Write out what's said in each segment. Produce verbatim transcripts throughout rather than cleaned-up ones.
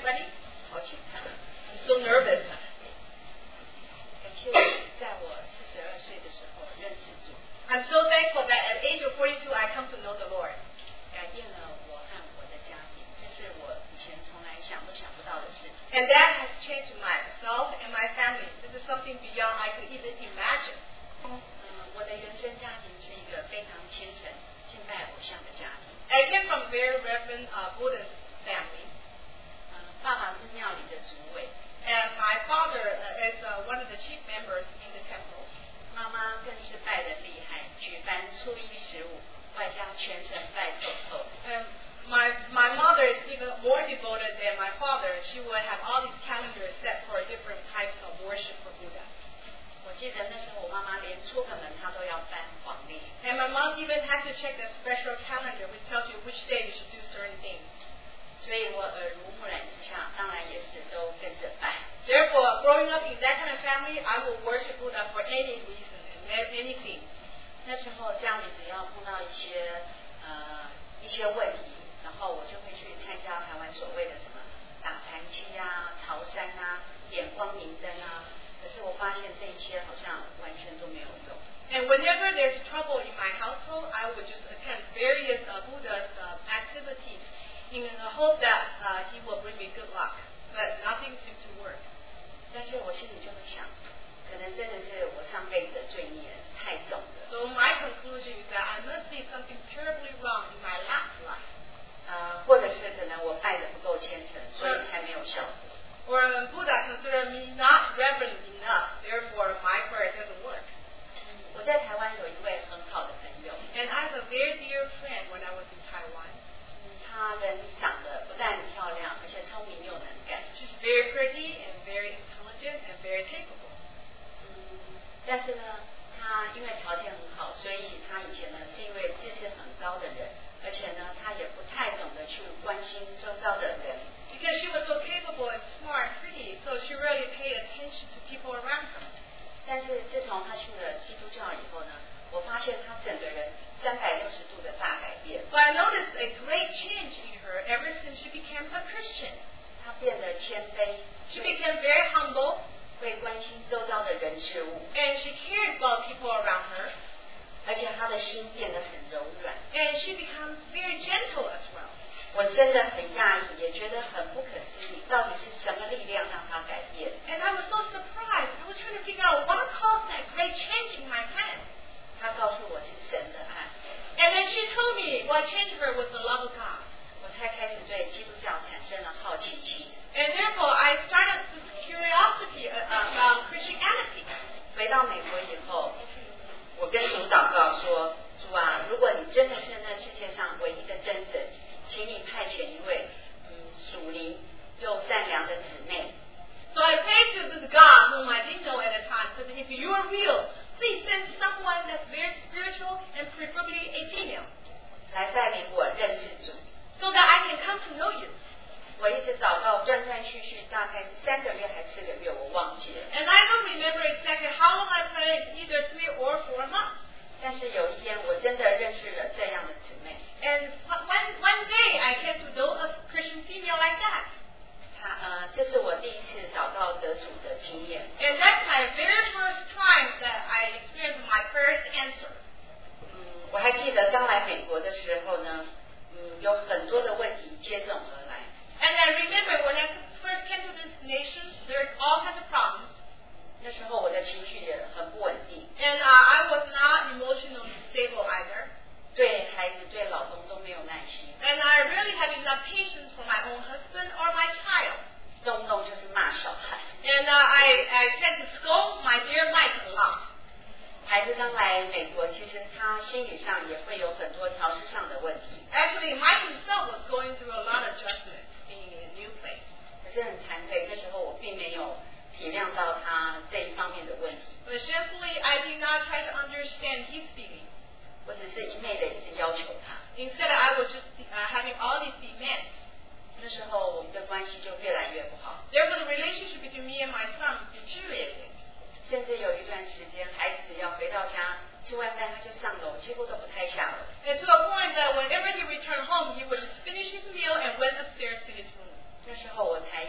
ready? 好紧张。 I'm so nervous. 感谢在我四十二岁的时候认识主。 I'm so thankful that at the age of forty-two I come to know the Lord. 改变了我和我的家庭，这是我以前从来想都想不到的事。 And that has changed myself and my family. This is something beyond I could even imagine. 嗯，我的原生家庭是一个非常虔诚、敬拜偶像的家庭。 I came from a very reverent uh, Buddhist family. 嗯，爸爸是庙里的主委。 And my father uh, is uh, one of the chief members in the temple. 妈妈更是拜得厉害，举办初一十五，外加全神拜透透。 And my my mother is even more devoted than my father. She would have all these calendars set for different types of worship for Buddha. 我记得那时候我妈妈连出个门她都要翻黄历。 And my mom even has to check the special calendar which tells you which day you should do certain things. 所以我耳濡目染之下，当然也是都跟着拜。 Therefore, growing up in that kind of family, I will worship Buddha for any reason and anything. 那时候家里只要碰到一些呃一些问题，然后我就会去参加台湾所谓的什么打禅七啊、朝山啊、点光明灯啊。可是我发现这一些好像完全都没有用。 And whenever there's trouble in my household, I would just attend various uh, Buddha's uh, activities in the hope that uh, he will bring me good luck. But nothing seemed to work. 但是我心里就会想，可能真的是我上辈子的罪孽太重了。 So my conclusion is that I must be something terribly wrong in my last life. 呃，或者是可能我拜得不够虔诚，所以才没有效果。 Or Buddha considered me not reverent enough, therefore my prayer doesn't work. 我在台湾有一位很好的朋友 And I have a very dear friend when I was in Taiwan. 她人长得不但漂亮，而且聪明又能干。 She's very pretty and very intelligent and very capable. 嗯，但是呢，她因为条件很好，所以她以前呢是一位知识很高的人，而且呢，她也不太懂得去关心周遭的人。 Because she was so capable and smart and pretty, so she really paid attention to people around her. 但是自从她信了基督教以后呢，我发现她整个人三百六十度的大改变。 But I noticed a great change in her ever since she became a Christian. 她变得谦卑 She became very humble. 会关心周遭的人事物 And she cares about people around her. 而且她的心变得很柔软 And she becomes very gentle as well. 我真的很讶异，也觉得很不可思议，到底是什么力量让她改变 And I was so surprised. I was trying to figure out what caused that great change in my friend. 她告诉我是神的爱 And then she told me what changed her was the love of God. 我才开始对基督教产生了好奇心 And therefore, I started this curiosity about Christianity. 回到美国以后，我跟主祷告说，主啊，如果你真的是那世界上唯一的真神，请你派遣一位嗯属灵又善良的姊妹 So I prayed to this God whom I didn't know at the time, so that if you are real, please send someone that's very spiritual and preferably a female, 来带领我认识主 so that I can come to know you. 我一直祷告断断续续，大概是三个月还是四个月，我忘记了。 And I don't remember exactly how long I prayed, either three or four months. 但是有一天，我真的认识了这样的姊妹。 And one, one day I came to know a Christian female like that. 她呃，这是我第一次祷告得主的经验。 And that's my very first time that I experienced my prayers answered. 嗯，我还记得刚来美国的时候呢，嗯，有很多的问题接踵而来。 And I remember when I first came to this nation, there's all kinds of problems. 那时候我的情绪也很不稳定， And uh, I was not emotionally stable either. 对孩子、对老公都没有耐心， And I really had enough patience for my own husband or my child. 动不动就是骂小孩。 And uh, I, I tend to scold my dear Mike a lot. 孩子刚来美国，其实他心理上也会有很多调试上的问题。 Actually, Mike himself was going through a lot of adjustments being in a new place. 可是很惭愧，那时候我并没有体谅到他这一方面的问题。 But shamefully, I did not try to understand his feelings. 我只是一昧的一直要求他。 Instead, I was just uh, having all these demands. 那时候我们的关系就越来越不好， Therefore, the relationship between me and my son deteriorated. 甚至有一段时间，孩子只要回到家吃完饭他就上楼，几乎都不太下楼。 And to the point that whenever he returned home, he would just finish his meal and went upstairs to his room. 那时候我才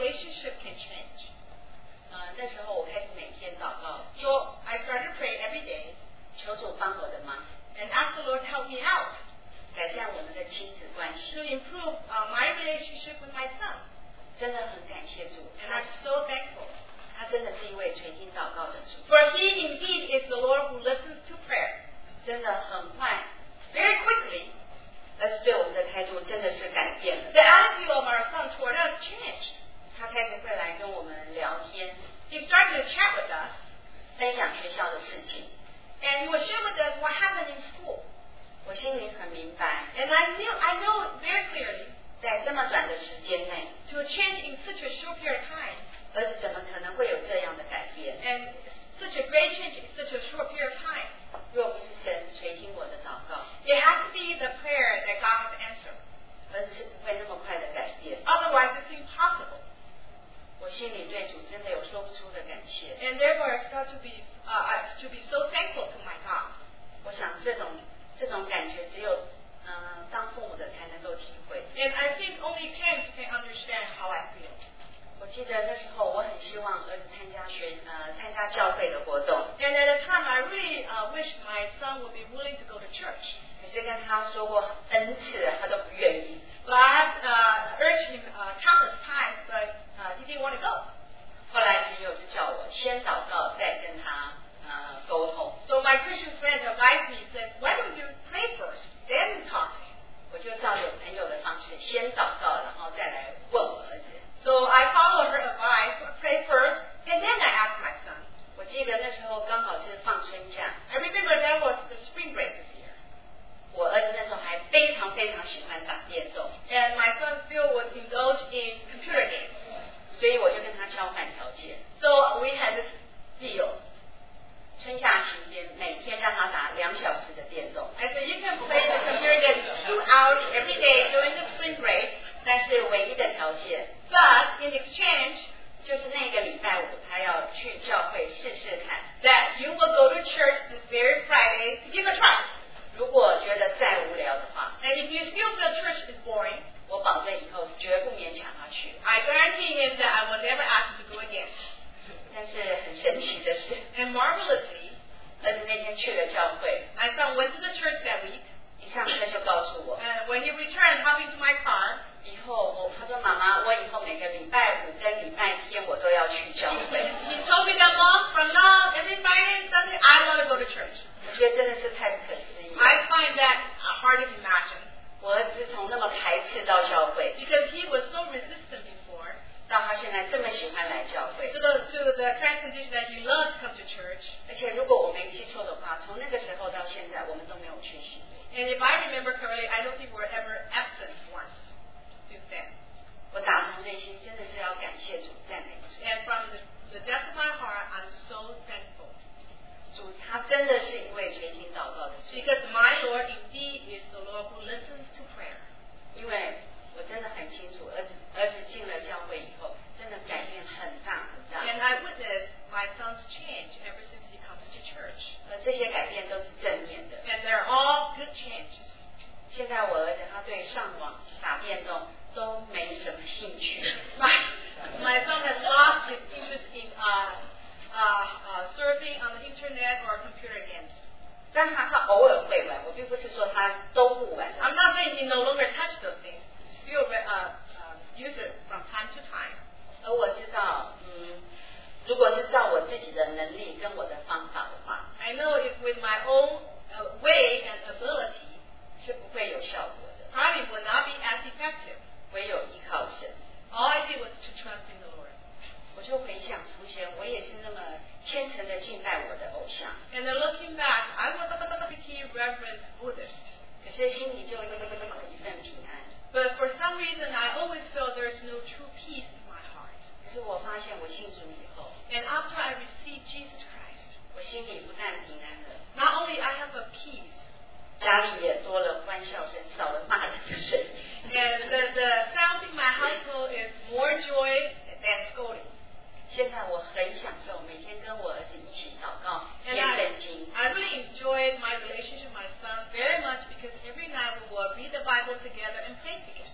relationship can change. 呃，那时候我开始每天祷告， So I started to pray every day 求主帮我的忙， and ask the Lord to help me out 改善我们的亲子关 to 系。 improve uh, my relationship with my son. 真的很感谢主， And I'm so thankful. 他真的是一位垂听祷告的主， For he indeed is the Lord who listens to prayer. 真的很快， Very quickly, 而是对我们的态度真的是改变了。 the attitude of our son toward us changed. 他开始会来跟我们聊天， He started to chat with us, 分享学校的事情。 and he would share with us what happened in school. 我心里很明白， And I knew, I know very clearly 在这么短的时间内， to change in such a short period of time, 儿子怎么可能会有这样的改变？ and such a great change in such a short period of time. 若不是神垂听我的祷告， It has to be the prayer that God has answered. 儿子是不会那么快的改变。 Otherwise, it's impossible. 我心里对主真的有说不出的感谢。 And therefore, I start to be, uh, I- to be so thankful to my God. 我想这种这种感觉只有嗯、呃、当父母的才能够体会。 And I think only parents can understand how I feel. 我记得那时候我很希望儿子参加学呃参加教会的活动， And at the time, I really uh, wished my son would be willing to go to church. 可是跟他说过 N 次了，他都不愿意。 But I have uh, urged him uh, countless times, but uh, he didn't want to go. 后来朋友就叫我先祷告，再跟他呃沟通。 So my Christian friend advised me, says, why don't you pray first, then talk to him? 我就照着朋友的方式，先祷告，然后再来问我儿子。 So I followed her advice, pray first, and then I asked my son. 我记得那时候刚好是放春假， I remember that was the spring break this year. 我儿子那时候还非常非常喜欢打电动， And my son still would indulge in computer games. 所以我就跟他交换条件。 So we had this deal. 春夏期间，每天让他打两小时的电动， I said, you can play the computer game two hours every day during the spring break, 但是唯一的条件 but in exchange, 就是那个礼拜五他要去教会试试看。 that you will go to church this very Friday to give a try. 如果觉得再无聊的话， And if you still feel church is boring, 我保证以后绝不勉强他去。 I guarantee him that I will never ask him to go again. 但是很神奇的是， And marvelously, 儿子那天去了教会， my son went to the church that week, 一上车就告诉我， and when he returned, hopped into my car, 以后我他说妈妈，我以后每个礼拜五跟礼拜天我都要去教 he, 会。 he told me that, Mom, from now, every Friday and Sunday, I want to go to church. 我觉得真的是太不可思议了。 I find that uh, hard to imagine, 我儿子从那么排斥到教会， because he was so resistant before, 到他现在这么喜欢来教会 to。the, to the current condition that he loves to come to church. 而且如果我没记错的话，从那个时候到现在，我们都没有缺席过。 And if I remember correctly, I don't think we were ever absent once since then. 我打从内心真的是要感谢主，赞美主。 And from the, the depth of my heart, I'm so thankful. 主他真的是一位垂听祷告的主， Because my Lord indeed is the Lord who listens to prayer. 因为我真的很清楚，儿子儿子进了教会以后，真的改变很大很大。 And I witnessed my son's change ever since he comes to church. 而这些改变都是正面的。 And they're all good changes. 现在我儿子他对上网打电动都没什么兴趣。 My, my son has lost his interest in uh, uh, uh, surfing on the internet or computer games. 但他他偶尔会玩，我并不是说他都不玩。 I'm not saying he no longer touch those things. He still uh, uh, use it from time to time. 而我知道，嗯，如果是照我自己的能力跟我的方法的话， I know if with my own uh, way and ability, 是不会有效果的。 probably would not be as effective. 唯有依靠神。 All I did was to trust in the Lord. 我就回想从前，我也是那么虔诚的敬拜我的偶像， And then looking back, I was a pretty reverent Buddhist. 可是心里就有一份平安。 But for some reason, I always felt there's no true peace in my heart. 可是我发现我信主以后， And after I received Jesus Christ, 我心里不但平安了， not only I have a peace, 家里也多了欢笑声，少了骂人的声音。 and the, the sound in my household is more joy than scolding. 现在我很享受每天跟我儿子一起祷告、 And 念 I, 圣经。 I really enjoyed my relationship with my son very much because every night we will read the Bible together and pray together.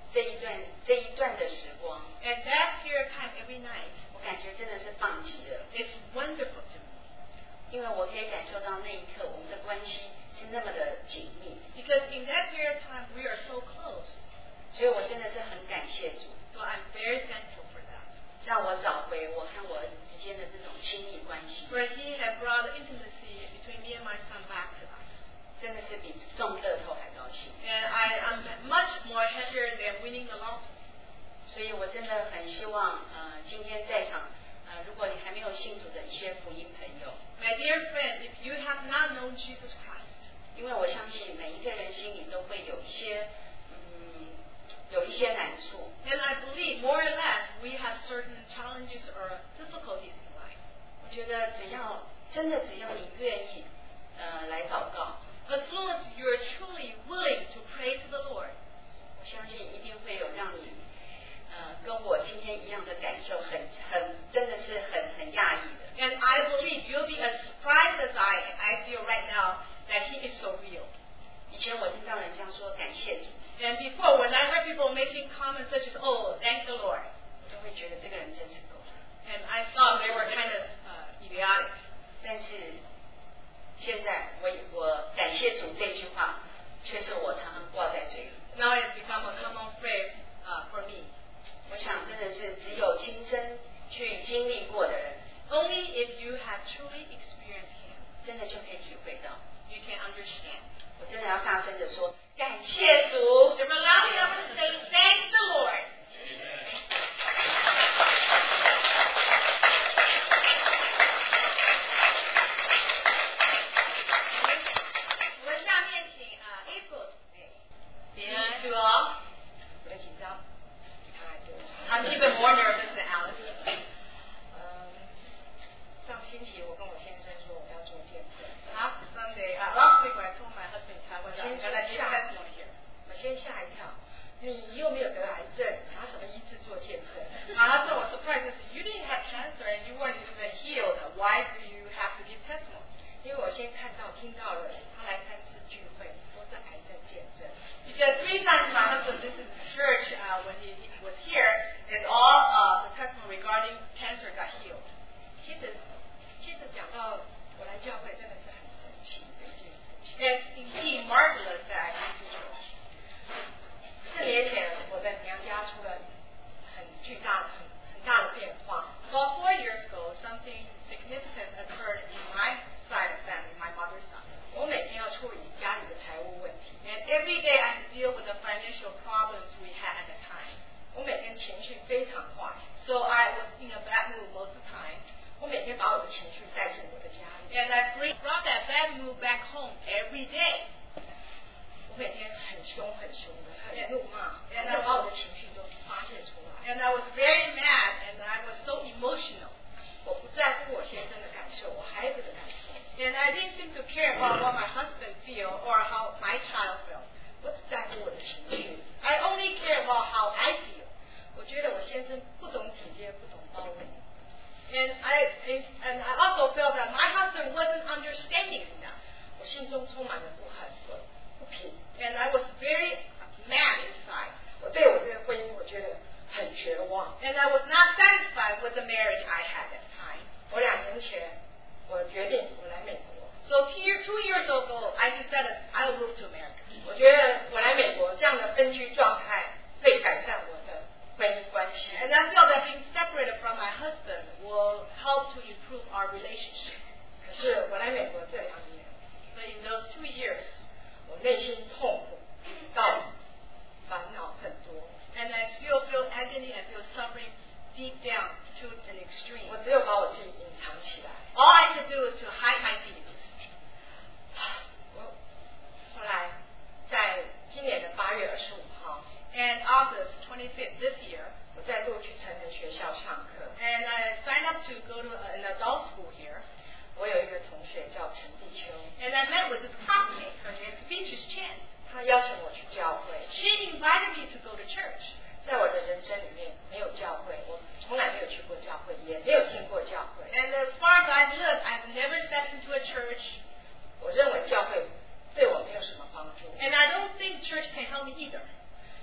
这一段这一段的时光。 And that period of time every night, 我感觉真的是棒极了。 It's wonderful to me. 因为我可以感受到那一刻我们的关系是那么的紧密。 Because in that period of time we are so close. 所以我真的是很感谢主。 So I'm very thankful for that. 让我找回我和我儿子之间的这种亲密关系。 For He had brought intimacy between me and my son back to us. 真的是比中乐透还高兴。 And I am much more happier than winning the lottery. 所以我真的很希望，呃，今天在场，呃，如果你还没有信主的一些福音朋友 My dear friend, if you have not known Jesus Christ, 因为我相信每一个人心里都会有一些，嗯，有一些难处。 and I believe more or less we have certain challenges or difficulties in life. 我觉得只要真的只要你愿意，呃，来祷告， As long as you are truly willing to pray to the Lord, 我相信一定会有让你，呃，跟我今天一样的感受很，很真的是很很讶异的。 and I believe you'll be as surprised as I I feel right now that He is so real. 以前我听到人这样说感谢主， And before, when I heard people making comments such as, "Oh, thank the Lord," 我都会觉得这个人真是够了。 and I thought they were kind of uh, idiotic. 但是现在我我感谢主这句话，却是我常常挂在嘴里。 Now it's become a common phrase uh, for me. 我想真的是只有亲身去经历过的人， Only if you have truly experienced Him, 真的就可以体会到。 you can understand. 我真的要大声的说，感谢主。 If allowing them to say, "Thank the Lord." 我们下面请啊 April 平安 to all. 我的紧张比他还多。 I'm even more nervous than Alice. 嗯，上星期我跟我先生说我要做见证。 Last Sunday, uh, last week when I told my husband I was going to give testimony here. 我先吓一跳，你又没有得癌症，拿什么医治做见证？ My husband was surprised and said, "You didn't have cancer and you weren't even healed. Why do you have to give testimony?" 因为我先看到听到了，他来三次聚会都是癌症见证。 Because three times my husband visited the church uh, when he was here, it's all uh, the testimony regarding cancer got healed. 其实，其实讲到我来教会，真的是很神奇的一件事情。 It's indeed marvelous that I came to church. 四年前，我的娘家出了很巨大、很很大的变化。 About four years ago, something significant occurred in my side of family, my mother's side. 我每天要处理家里的财务问题， And every day I had to deal with the financial problems we had at the time. 我每天情绪非常坏， So I was in a bad mood most of the time. 我每天把我的情绪带进我的家里， And I bring, brought that bad mood back home every day. 我每天很凶很凶的，很怒骂， And 然后把我的情绪都发泄出来。 And I was very mad and I was so emotional. 我不在乎我先生的感受，我孩子的感受， And I didn't seem to care about what my husband feel or how my child felt. 我只在乎我的情绪。 I only care about how I feel. 我觉得我先生不懂体贴，不懂包容。 And I and I also felt that my husband wasn't understanding enough. 我心中充满了不恨、不平。 And I was very mad inside. 我对我这个婚姻，我觉得很绝望。 And I was not satisfied with the marriage I had at the time. 我两年前，我决定我来美国。 So two, year, two years ago, I decided I'll move to America. 我觉得我来美国这样的分居状态，会改善我的婚姻关系。 And I felt that being separated from my husband will help to improve our relationship. 可是我来美国这两年， But in those two years, 我内心痛苦到烦恼很多。 and I still feel agony, I feel suffering deep down to an extreme. 我只有把我自己隐藏起来。 All I could do is to hide my feelings. 我后来在今年的八月二十五号， And August twenty-fifth this year, 我再度去成人学校上课。 and I signed up to go to an adult school here. 我有一个同学叫陈碧秋， And I met with this classmate, her name is Beatrice Chen. 他邀请我去教会。 She invited me to go to church. 在我的人生里面没有教会，我从来没有去过教会，也没有听过教会。 And as far as I've lived, I've never stepped into a church. 我认为教会对我没有什么帮助。 And I don't think church can help me either.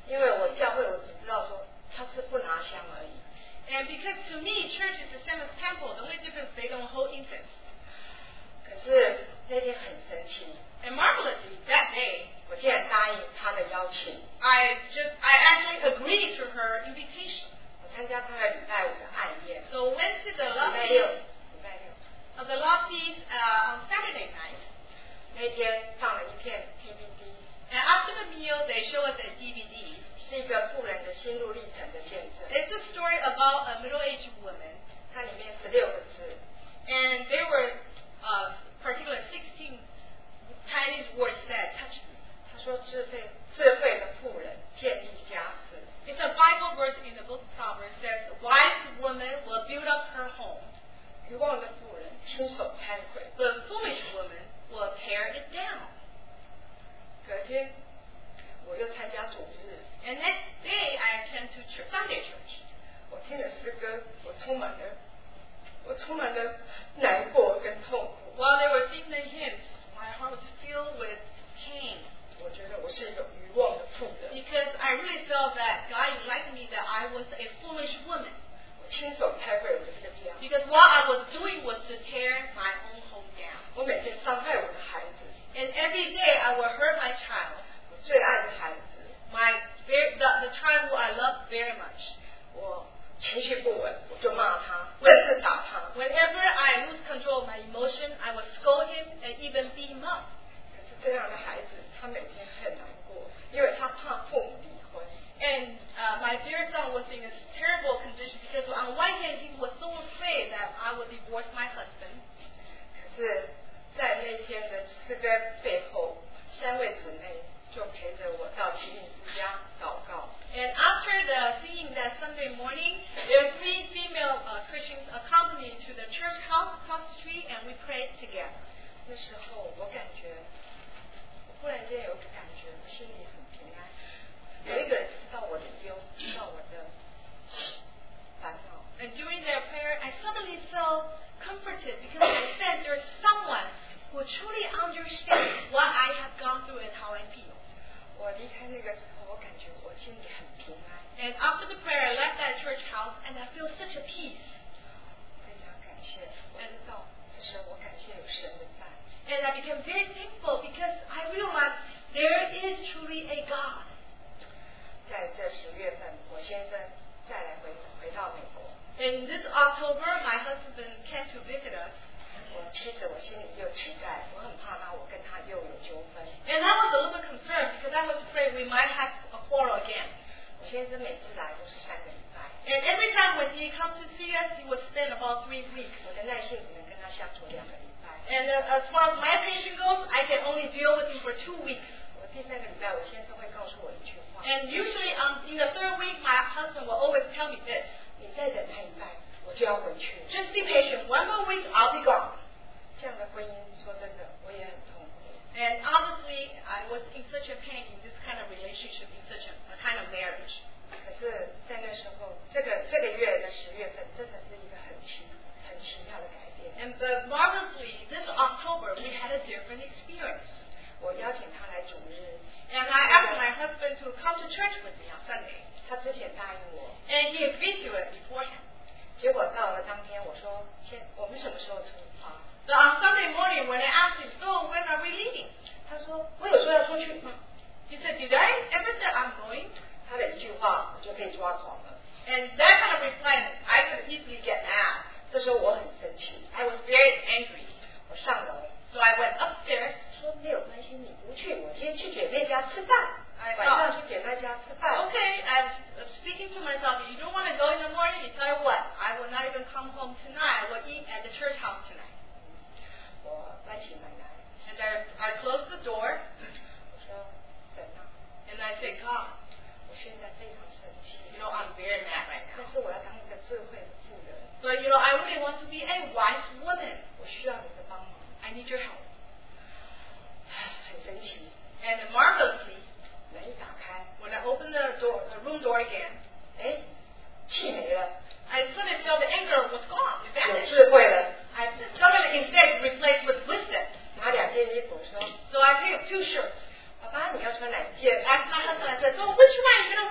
因为我教会我只知道说他是不拿香而已。 And because to me, church is the same as temple. The only difference they don't hold incense. 可是那天很神奇。 And marvelously, that day, 我竟然答应他的邀请。 I just, I actually agreed to her invitation. 我参加他的礼拜五的爱宴。 So went to the 礼 love 拜六， feast, 礼拜六。 of the love feast uh, on Saturday night. 那天放了一片 D V D。 And after the meal, they show us a D V D. 是一个妇人的心路历程的见证。 It's a story about a middle-aged woman. 它里面十六个字。 And there were uh, particular sixteen Chinese words that touched me. 他说智慧智慧的妇人建立家室。 It's a Bible verse in the book of Proverbs that says, "Wise woman will build up her home." 愚妄的妇人亲手拆毁。 The foolish woman will tear it down. 隔天，我又参加主日。 And next day, I attend to church, Sunday church. 我听了诗歌，我充满了，我充满了难过跟痛苦。 While they were singing the hymns, my heart was filled with pain. 我觉得我是一个愚妄的妇人。 Because I really felt that God enlightened me that I was a foolish woman. 我亲手拆毁我的这个家。 Because what I was doing was to tear my own home down. 我每天伤害我的孩子。 And every day I would hurt my child. 我最爱的孩子。 My very, the, the child who I love very much. 我情绪不稳，我就骂他，甚至打他。 Whenever I lose control of my emotion, I would scold him and even beat him up. 可是这样的孩子，他每天很难过，因为他怕父母离婚。 And uh, my dear son was in a terrible condition because on one hand he was so afraid that I would divorce my husband. 可是，在那天的诗歌背后，三位姊妹就陪着我到启敏之家祷告。 And after the singing that Sunday morning, there were three female uh, Christians accompanied to the church house across the street, and we prayed together. 那时候我感觉，我忽然间有个感觉，我心里很平安。有一个人知道我的忧，知道我的烦恼。 And during their prayer, I suddenly felt comforted because I said there's someone who truly understands what I have gone through and how I feel. 我离开那个时候，我感觉我心里很平安。 And after the prayer, I left that church house, and I feel such a peace. 非常感谢，我知道，这是我感谢有神的在。 And I became very thankful because I realized there is truly a God. 在这十月份，我先生再来回回到美国。 In this October, my husband came to visit us. 我妻子，我心里又期待，我很怕他，我跟他又有纠纷。 And I was a little bit concerned because I was afraid we might have a quarrel again. 我先生每次来都是三个礼拜。 And every time when he comes to see us, he would spend about three weeks. 我的耐性只能跟他相处两个礼拜。 And uh, as far as my patience goes, I can only deal with him for two weeks. 我第三个礼拜，我先生会告诉我一句话。 And usually, um, in the third week, my husband will always tell me this. 你再忍他一拜，我就要回去。 Just be patient. One more week, I'll be gone. 这样的婚姻，说真的，我也很痛苦。 And honestly, I was in such a pain in this kind of relationship, in such a, a kind of marriage. 可是，在那时候，这个这个月的十月份，真的是一个很奇很奇妙的改变。 And uh, marvelously, this October, we had a different experience. 我邀请他来主日。 And I asked my husband to come to church with me on Sunday. 他之前答应我。 And he agreed to it beforehand. 结果到了当天，我说：“先，我们什么时候出发？” So on Sunday morning, when I asked him, "So when are we leaving?" 他说：“我有说要出去吗？” He said, "Did I ever say I'm going?" 他的一句话，我就可以抓狂了。 And that kind of reply, I could easily get mad. 这时候我很生气 I was very angry. 我上楼 So I went upstairs. 说：“没有关系，你不去，我今天去姐妹家吃饭。” I 晚上去姐妹家吃饭。 Okay, I was speaking to myself. You don't want to go in the morning? You tell you what, I will not even come home tonight. I will eat at the church house tonight. 我关起门来。 And I, I closed the door. 我说：“怎么？” And I said, God, 我现在非常生气。 you know, I'm very mad right 但 now. 是我要当一个智慧的妇人。 But, you know, I really want to be a wise woman. 我需要你的帮忙。 I need your help. 很神奇。 And marvelously, 门一打开， when I opened the door, the room door again, 哎，气没了， I suddenly felt the anger was gone. It 有 vanished. 智慧了。 I suddenly instead replaced with wisdom. 拿两件衣服说 So I picked up two shirts. 爸爸，你要穿哪一件？ Asked my husband, I said, so which one are you going to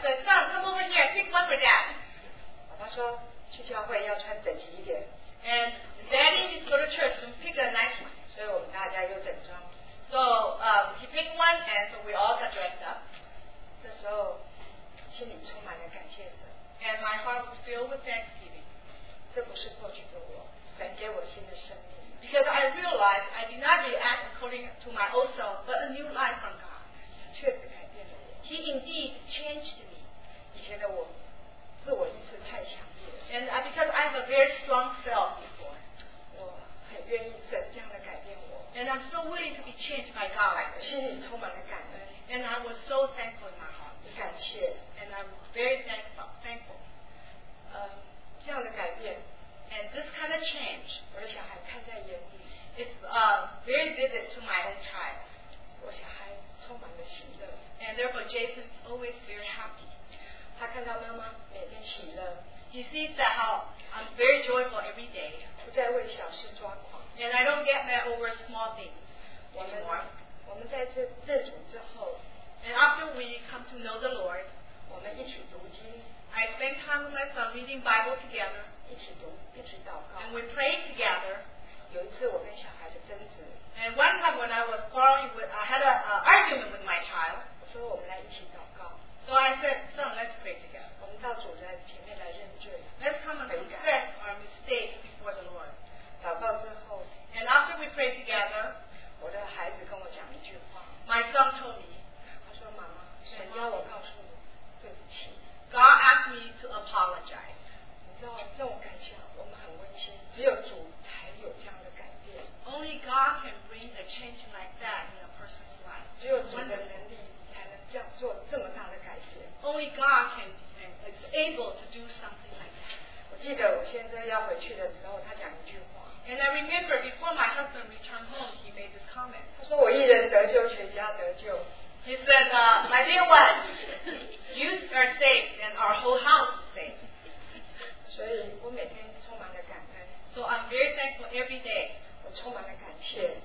said, son, come over here, pick one for dad. 他说去教会要穿整齐一点。 And daddy needs to go to church to pick a nice one. 所以我们大家又整装。 So um, he picked one, and so we all got dressed up. 这时候心里充满了感谢神。 And my heart was filled with thanksgiving. 这不是过去的我，神给我新的生命。 Because I realized I did not react according to my old self, but a new life from God. 确实改变了我。 He indeed changed me. 以前的我自我意识太强烈了。 And I, because I have a very strong self before. 我很愿意神这样的改变我。 And I'm so willing to be changed by God. 心里充满了感恩。 And I was so thankful in my heart. 感谢。 And I'm very thankful. thankful. 呃，这样的改变。 And this kind of change, 我的小孩看在眼里 it's uh, very vivid to my own child. 我小孩充满了喜乐 And therefore Jason's always very happy. 他看到妈妈每天喜乐 He sees that how I'm very joyful every day. 不再为小事抓狂 And I don't get mad over small things 我们 anymore. 我们在这认主之后 And after we come to know the Lord, 我们一起读经 I spend time with my son reading Bible together. 一起读一起祷告 And we pray together. 有一次我跟小孩的争执 And one time when I was quarreling with, I had an uh, argument with my child. 我说我们来一起祷告 So I said, son, let's pray together. 我们到主的前面来认罪 Let's come and confess our mistakes before the Lord. 祷告之后 And after we pray together, 我的孩子跟我讲一句话 my son told me, 他说妈妈神要我告诉你对不起 God asked me to apologize. 你知道这种感想我们很温馨只有主才有这样的改变 Only God can bring a change like that in a person's life. 只有主的能力才能这样做这么大的改变 Only God can and is able to do something like that. 我记得我先生要回去的时候他讲一句话 And I remember before my husband returned home, he made this comment. 他说我一人得救全家得救 He said, uh, my dear one, you are saved and our whole house is saved. 所以我每天充满了感恩 So I'm very thankful every day. 我充满了感谢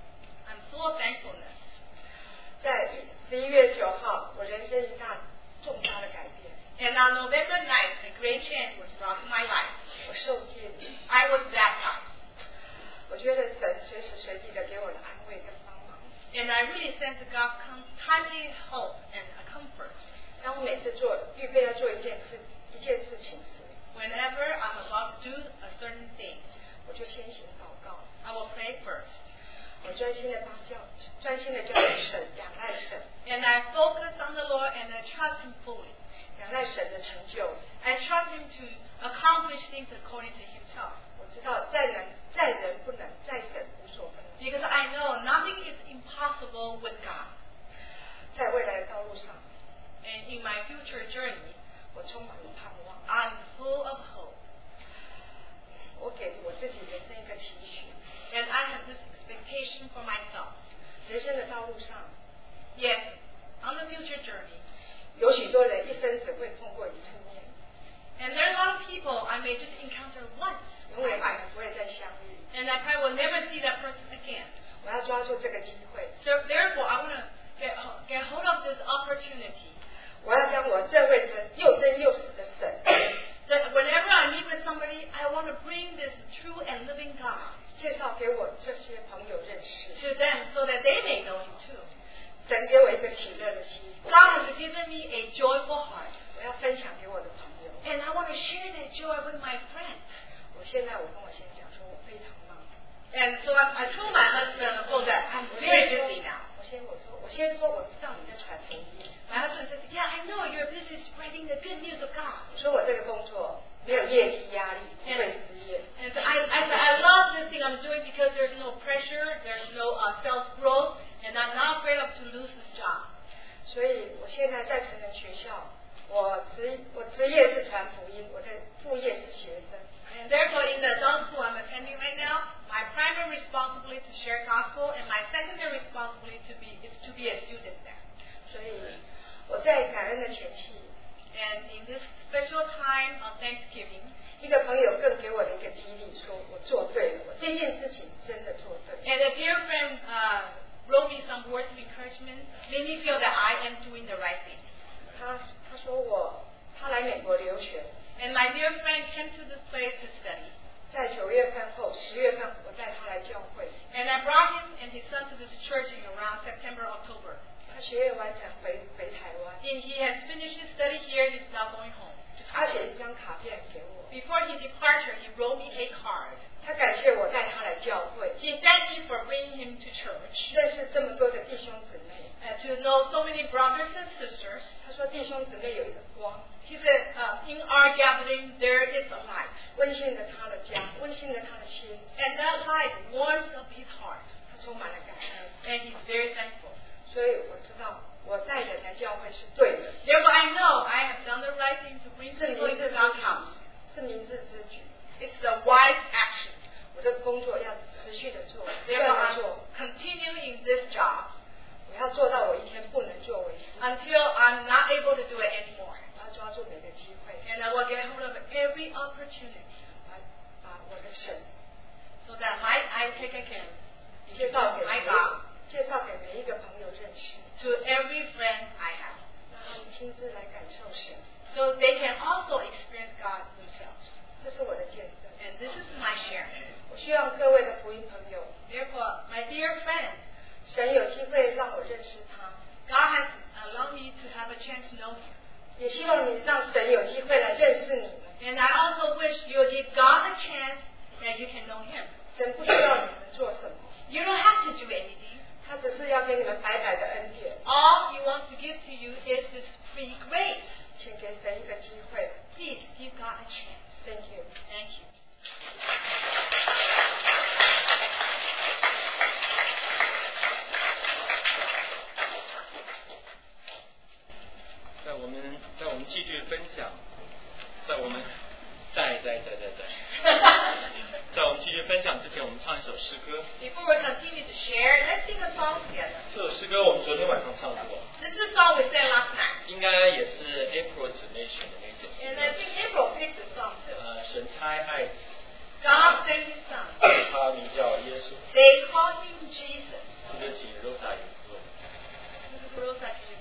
I'm full of thankfulness. 在十一月九号我人生一大重大的改变 And on November ninth, a great change was brought to my life. 我受戒 I was baptized. 我觉得神随时随地的给我的安慰跟帮忙 And I really sense that God comes timely hope and a comfort. 当我每次做预备要做一件事一件事情时 Whenever I'm about to do a certain thing, 我就先行祷告 I will pray first. 我专心的祷教专心的教神仰赖神 And I focus on the Lord and I trust Him fully. 仰赖神的成就 I trust Him to accomplish things according to Himself. 我知道在人在人不能在神无所不能 Because I know nothing is impossible with God. 在未来的道路上 And in my future journey, 我充满了盼望 I'm full of hope. 我给我自己人生一个期许 And I have this expectation for myself. 人生的道路上 Yes, on the future journey. 有许多人一生只会碰过一次面 And there are a lot of people I may just encounter once 永 in 远 my 可 life. 能不会再相遇 And I probably will never see that person again. 我要抓住这个机会 So therefore, I want to get, get hold of this opportunity. 我要将我这位的又真又实的神 That whenever I meet with somebody, I want to bring this true and living God 介绍给我这些朋友认识 to them so that they may know Him too. 神给我一个喜乐的心 God has given me a joyful heart. 我要分享给我的朋友 And I want to share that joy with my friends. 我现在我跟我先生讲说我非常忙 And so I, I told my husband oh, that I'm 我 very 先说 busy now. 我先我说我先说我知道你在传福音 My husband says, yeah, I know you're busy spreading the good news of God. 我说我这个工作没有业绩压力不会失业 And so I, I, I love this thing I'm doing because there's no pressure, there's no uh, sales growth, and I'm not afraid of to lose this job. 所以我现在在成人学校我职我职业是传福音我的副业是学生 And therefore, in the adult school I'm attending right now, my primary responsibility is to share gospel, and my secondary responsibility to be is to be a student there. 所以我在感恩的前夕 And in this special time of Thanksgiving, 一个朋友更给我的一个激励说我做对了我这件事情真的做对 and a dear friend uh, wrote me some words of encouragement, made me feel that I am doing the right thing. 他他说我他来美国留学。 And my dear friend came to this place to study. 在九月份后，十月份我带他来教会。 And I brought him and his son to this church in around September, October. 他学业完成回回台湾。 And he has finished his study here. He's now going home. 他写一张卡片给我。 Before his departure, he wrote me a card. 他感谢我带他来教会。 He thanked me for bringing him to church. 认识这么多的弟兄姊妹。 Uh, to know so many brothers and sisters. 他说弟兄姊妹有一个光。 He said, uh, in our gathering there is a light. 温馨的他的家，温馨的他的心。 And that light warms up his heart. 他充满了感恩。 And he's very thankful. 所以我知道我带人来教会是对的。 Therefore, I know I have done the right thing to bring people into God's house. 是明智之举。 It's the wise action. 我这个工作要持续的做， Therefore, 要 I 做。 continue in this job. 我要做到我一天不能做为止。 Until I'm not able to do it anymore. 我要抓住每个机会。 And I will get hold of every opportunity. 把把我的神 So that my I take account. 介绍给 My 每 God. 介绍给每一个朋友认识。 To every friend I have. 让他们亲自来感受神。 So they can also experience God themselves. 这是我的见证。 And this is my share. 我希望各位的福音朋友， Therefore, my dear friend, 神有机会让我认识他。 God has allowed me to have a chance to know Him. 也希望你让神有机会来认识你们。 And I also wish you'll give God a chance that you can know Him. 神不需要你们做什么， You don't have to do anything. 他只是要给你们白白的恩典。 All He wants to give to you is this free grace. 请给神一个机会。 Please give God a chance. Thank you. Thank you. 在我们在我们继续分享，在我们在在在在在，在我们继续分享之前，我们唱一首诗歌。 Before we continue to share, let's sing a song together. 这首诗歌我们昨天晚上唱过， This is a song we sang last night. 应该也是 April 姊妹选的那首诗 And 歌。 I think April picked the song too. 呃，神差爱子， God sent His Son. 他名叫耶稣。 They called Him Jesus. 这个请 Rosa 演奏。 This is Rosa Judy.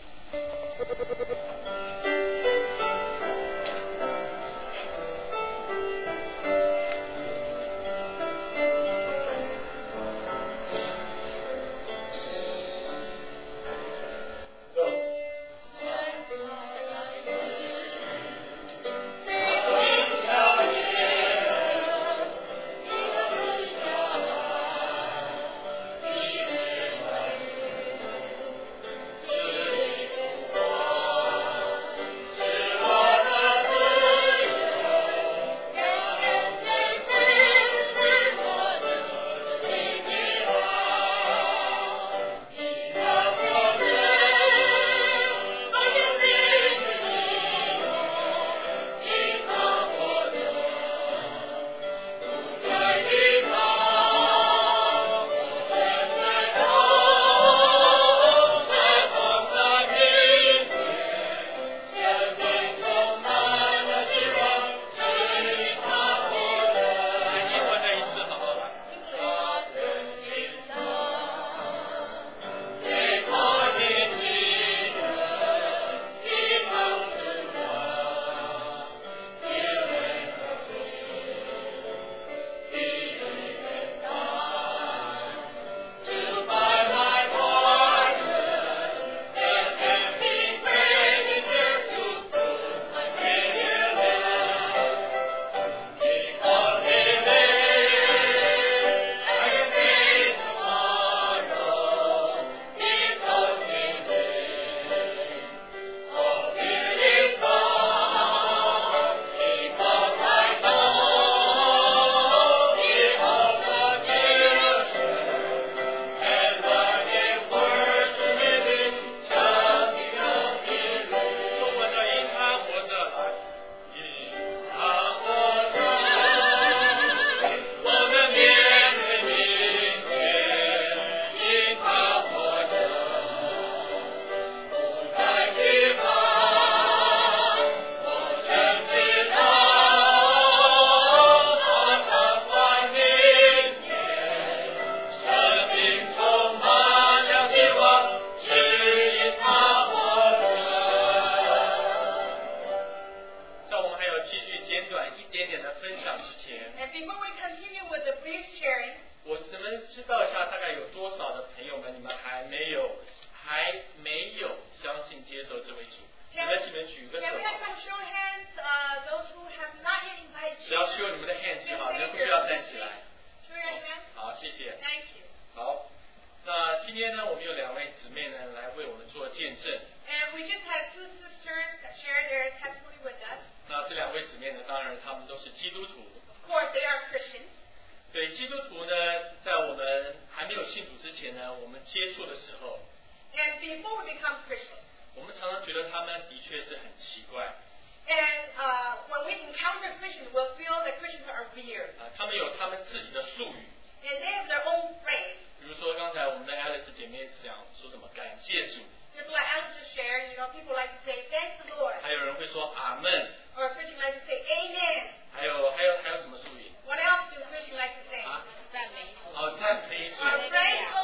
天呢，我们有两位姊妹呢来为我们做见证。 And we just had two sisters that shared their testimony with us. 那这两位姊妹呢，当然她们都是基督徒。 Of course, they are Christians. 对，基督徒呢，在我们还没有信主之前呢，我们接触的时候， And before we become Christians, 我们常常觉得他们的确是很奇怪。 and uh, when we encounter Christians, we'll feel that Christians are weird. 啊，他们有他们自己的术语。 And they have their own phrase. 比如说刚才我们的 Alice 姐妹讲说什么感谢主， Just like Alice just shared, you know, people like to say, thank the Lord. 还有人会说阿门， Or a Christian like to say, amen. 还有还有还有什么术语？ What else do Christians like to say? 啊， 赞美主。 哦，赞美主。 Or praise the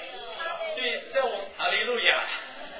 Lord. 所以在我们哈利路亚，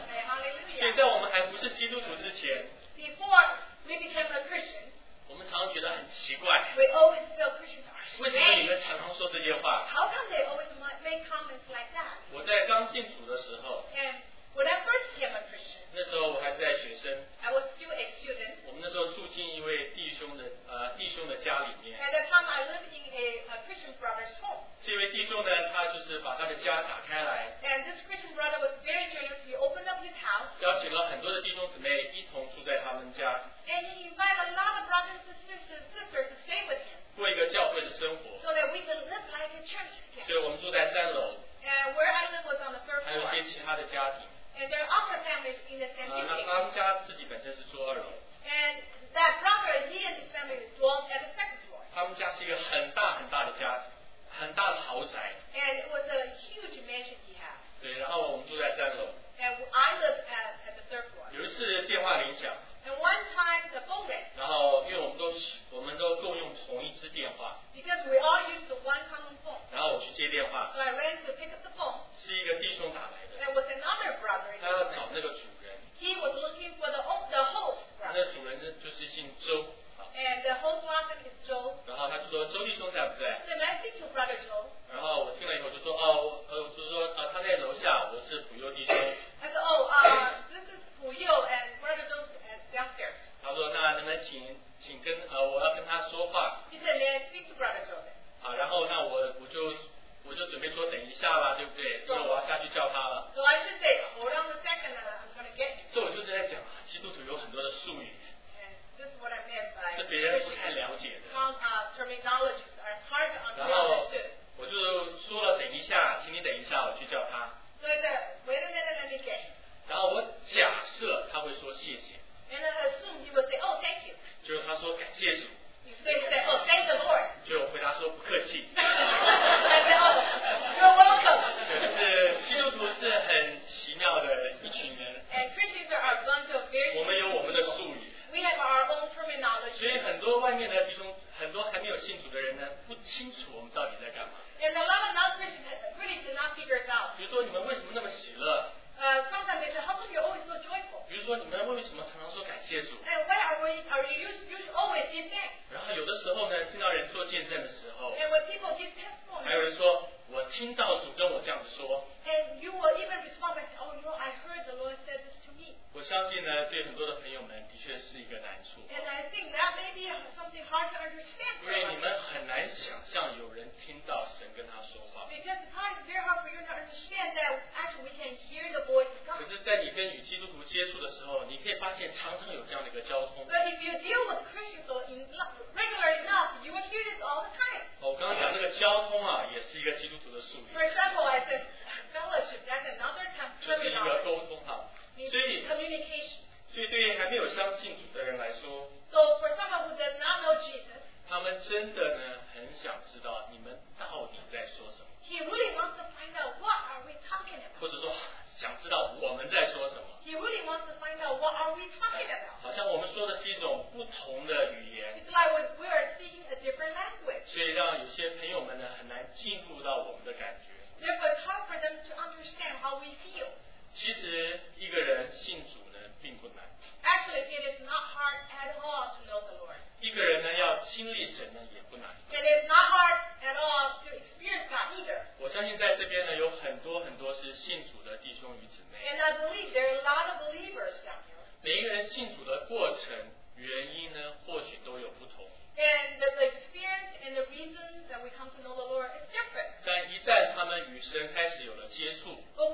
Okay, 所以 hallelujah. 在我们还不是基督徒之前， Before we became a Christian, 我们常常觉得很奇怪， we always feel Christians are 为什么你 strange. 们常常说这些话？ How come they always make comments like that? 我在刚信主的时候， And when I first became a Christian, 那时候我还是在学生， I was still a student. 我们那时候住进一位弟兄的呃弟兄的家里面。 At that time, I lived in a, a Christian brother's home. 这位弟兄呢，他就是把他的家打开来， And this Christian brother was very generous. He opened up his house. 邀请了很多的弟兄姊妹一同住在他们家， And he invited a lot of brothers and sisters, sisters to stay with him 过一个教会的生活。 so that we could live like a church 所 together. 以我们住在三楼， And where I lived was on the third 还有一 floor. 些其他的家庭。 And there are other families in the same 啊，那 building. 他们家自己本身是住二楼， And that brother, he and his family dwelt at the second floor. 他们家是一个很大很大的家，很大的豪宅。 And it was a huge mansion he had. 对，然后我们住在三楼。 And I lived at, at the third floor. 有一次电话铃响， And one time the phone rang 然后因为我们都我们都共用同一支电话， because we all used the one common phone. 然后我去接电话， So I ran to pick up the phone. 是一个弟兄打来的， There was another brother. 他要找那个主人， He was looking for the, the host 那 brother. 个主人呢就是姓周，好， And the host last name is Joe. 然后他就说周弟兄在不在？ So may I speak to Brother Joe? 然后我听了以后就说哦，我呃就是说呃他在楼下，我是普佑弟兄。 I said, oh, uh, this is Pu Yo and Brother Joe's uh, downstairs. 他说那能不能请请跟呃我要跟他说话， He said, may I speak to Brother Joe then? 好，然后那我我就我就准备说等一下啦，对不对？因为我要下去叫他了。 So I should say, hold on a second, uh, I'm going to get him. 所以我就是在讲啊，基督徒有很多的术语 And this is what I meant by 是别人不太了解的， Some uh, terminologies are hard to 然后 understand. 我就说了等一下，请你等一下，我去叫他。 So I said, wait a minute, let me get him. 然后我假设他会说谢谢， And I assumed he would say, oh, thank you. 就是他说感谢主， So he said, oh, thank the Lord. 就我回答说不客气。 I said, oh, you're welcome. 对，就是基督徒是很奇妙的一群人， And Christians are a bunch of very 我们有我们的术语， We have our own 所 terminology. 以很多外面的弟兄，很多还没有信主的人呢，不清楚我们到底在干嘛。 And a lot of non-Christians really do not figure it out. 比如说你们为什么那么喜乐？ Uh, sometimes they say, how come you're always so joyful? 比如说你们为什么常常说感谢主？ And why are, we, are you, you should always give thanks? 然后有的时候呢，听到人做见证的时候， And when people give 还有 testimony, 人说我听到主跟我这样子说， and you will even respond by saying, oh, you know, I heard the Lord said this to me. 我相信呢，对很多的朋友们的确是一个难处， And I think that may be something hard to understand 因 for 为你 us. 们很难想象有人听到神跟他说话。 Because at times it's very hard for you to understand that actually we can hear the voice of 可 God. 是，在你跟与基督徒接触的时候，你可以发现常常有这样的一个交通。 But if you deal with Christians so in, regular enough, you will hear this all the time. 哦我刚刚讲这个交通啊，也是一个基督徒的术语， For example, I said fellowship. That's another term. 就是一个沟通哈。 Means 所以， communication. 所以对于还没有相信主的人来说， So for someone who does not know Jesus, 他们真的呢很想知道你们到底在说什么， he really wants to find out what are we talking about. 或者说想知道我们在说什么。 He really wants to find out what are we talking about. 好像我们说的是一种不同的语言， It's like we, we are speaking a different language. 所以让有些朋友们呢很难进入到我们的感觉。 Therefore, it's hard for them to understand how we feel. 其实一个人信主呢并不难， Actually, it is not hard at all to know the Lord. 一个人呢要经历神呢也不难。 It is not hard at all to experience God either. 我相信在这边呢有很多很多是信主的弟兄与姊妹， And I believe there are a lot of believers down here. 每一个人信主的过程原因呢或许都有不同， And the, the experience and the reasons that we come to know the Lord is different. 但一旦他们与神开始有了接触， But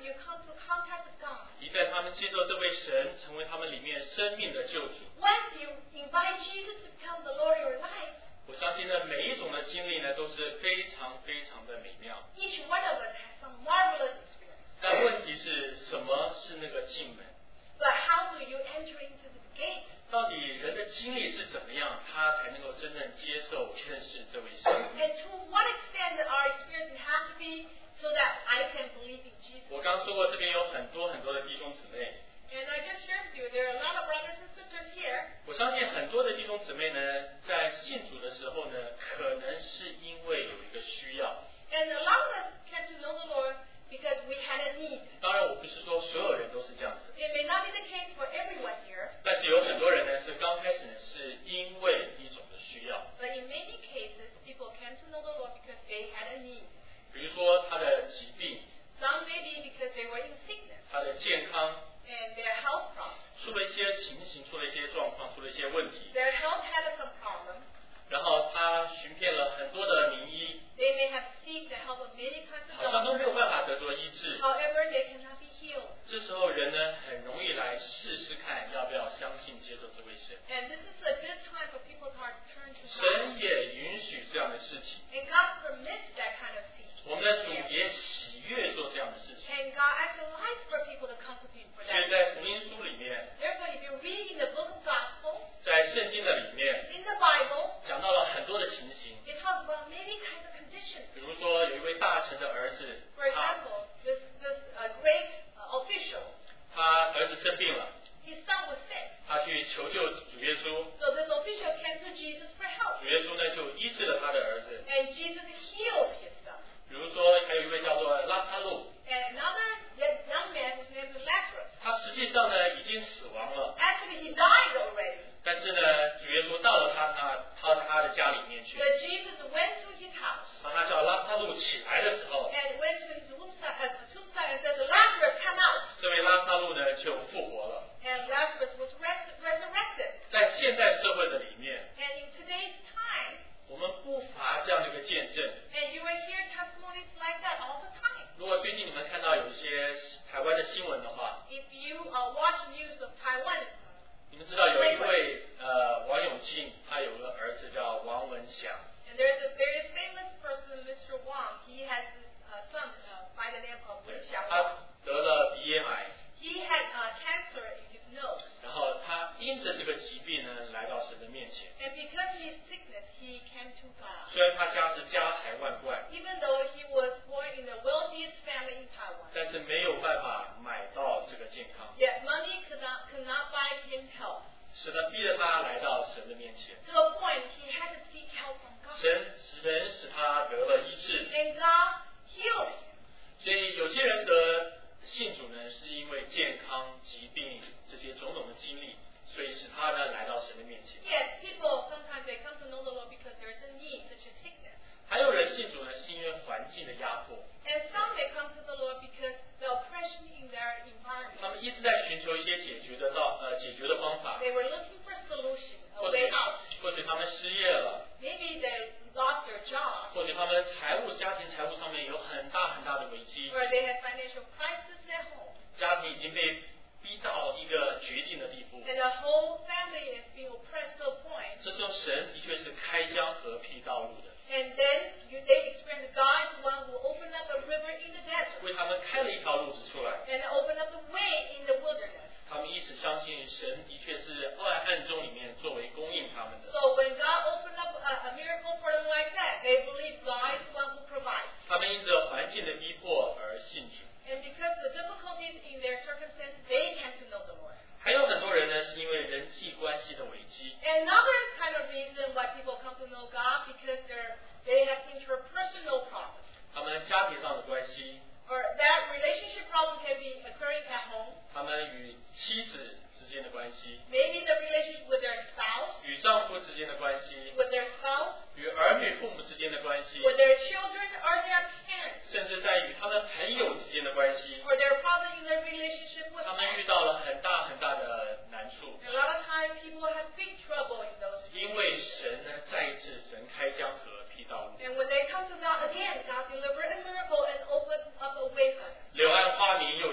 you come to contact with God, 一旦他们接受这位神成为他们里面生命的救主， once you invite Jesus to become the Lord of your life, 我相信呢，每一种的经历呢都是非常非常的美妙。 each one of us has some marvelous experience. 但问题是什么是那个进门？ But how do you enter into this gate? 到底人的经历是怎么样，他才能够真正接受、认识这位神？ And to what extent our experience has to be so that I can believe in Jesus? 我刚说过，这边有很多很多的弟兄姊妹， And I just shared with you, there are a lot of brothers and sisters here. 我相信很多的弟兄姊妹呢，在信主的时候呢，可能是因为有一个需要。 And a lot of us came to know the Lord because we had a need. 当然，我不是说所有人都是这样子， It may not be the case for everyone here, 但是有很多人呢，是刚开始呢，是因为一种的需要， but in many cases, people came to know the Lord because they had a need. 比如说他的疾病、 Some may be because they were in sickness 他的健康 and their health problems. 出了一些情形，出了一些状况，出了一些问题， Their health had some problem. 然后他寻遍了很多的名医， They may have sought the help of many kinds of 好像都没有 doctors. 办法得着医治。 However, they cannot be healed. 这时候人呢，很容易来试试看，要不要相信接受这位神。 And this is a good time for people's hearts to turn to 神 God. 也允许这样的事情， And God permits that kind of seeking. 我们的主也喜悦做这样的事情。 And God actually likes for people to come to Him for 所以 that. 在福音书里面， Therefore, if you read in the book of Gospels, 在圣经的里面， in the Bible, 讲到了很多的情形。 it talks about many kinds of conditions. 比如说，有一位大臣的儿子， For 他 example, this, this uh, great uh, official, 他儿子生病了， his son was sick. 他去求救主耶稣， So this official came to Jesus for help. 主耶稣呢就医治了他的儿子。 And Jesus healed his son. 比如说，还有一位叫做拉萨路， And another young young man whose name is Lazarus. 他实际上呢已经死亡了， Actually, he died already. 但是呢，主耶稣到了他他到他的家里面去， But Jesus went to his house 当他叫拉萨路起来的时候， and went to his tombsite, uh, tombsite and said, Lazarus, come out. 这位拉萨路呢就复活了。 And Lazarus was res- resurrected. 在现代社会的里面， And in today's time, 我们不乏这样的一个见证。 and you will hear testimonies like that all the time. 如果最近你们看到有一些台湾的新闻的话， If you uh, watch news of Taiwan, 你们知道有一位呃王永庆，他有个儿子叫王文祥， and there's a very famous person, Mister Wang. He has this uh, son uh, by the name of Wen 他 Xiaowang. 得了鼻咽癌， He had uh, cancer in his nose. 然后他因着这个疾病呢来到神的面前。 And because of his sickness, he came to God. 虽然他家是家财万贯， Even though he was born in the wealthiest family in Taiwan, 但是没有办法买到这个健康， yet money could not, could not buy him health. 使得逼着他来到神的面前。 To a point, he had to seek help from God. 神神使他得了医治， And God healed him. 所以有些人得信主呢，是因为健康、疾病这些种种的经历，所以使他呢来到神的面前。 Yes, people sometimes they come to know the Lord because there's a need, such as sickness. 还有人信主呢，是因为环境的压迫， And some may come to the Lord because the oppression in their 他 environment. 们一直在寻求一些解决的道呃解决的方法， They were looking for a solution, 或 a 者 way out. 或者他们失业了， Maybe they lost their job, 或者他们财务家庭财务上面有很大很大的危机， or they had financial crisis at home. 家庭已经被逼到一个绝境的地步。 And the whole family is being oppressed to a point. 这时候神的确是开江河辟道路的， And then you, they experience God is the one who opened up a river in the desert 为他们开了一条路子出来。 and opened up the way in the wilderness. 他们一直相信神的确是在暗中里面作为供应他们的。 So when God opened up a, a miracle for them like that, they believe God is the one who provides. 他们因着环境的逼迫而信主。 And because of the difficulties in their circumstances, they came to know the Lord. 还有很多人呢，是因为人际关系的危机， Another kind of reason why people come to know God because they're they have interpersonal problems. 他们家庭上的关系， Or that relationship problem can be occurring at home. 他们与妻子之间的关系， Maybe the relationship with their spouse, 与丈夫之间的关系， with their spouse, 与儿女父母之间的关系， with their children or their parents, 甚至在与他们朋友之间的关系， or their problem in their relationship with 他们遇 friends. 到了很大很大的难处。 A lot of times people have big trouble in those 因为神呢，再一次神开江河辟道路， And when they come to God again, God delivered a miracle and opened up a way for them. 柳暗花明又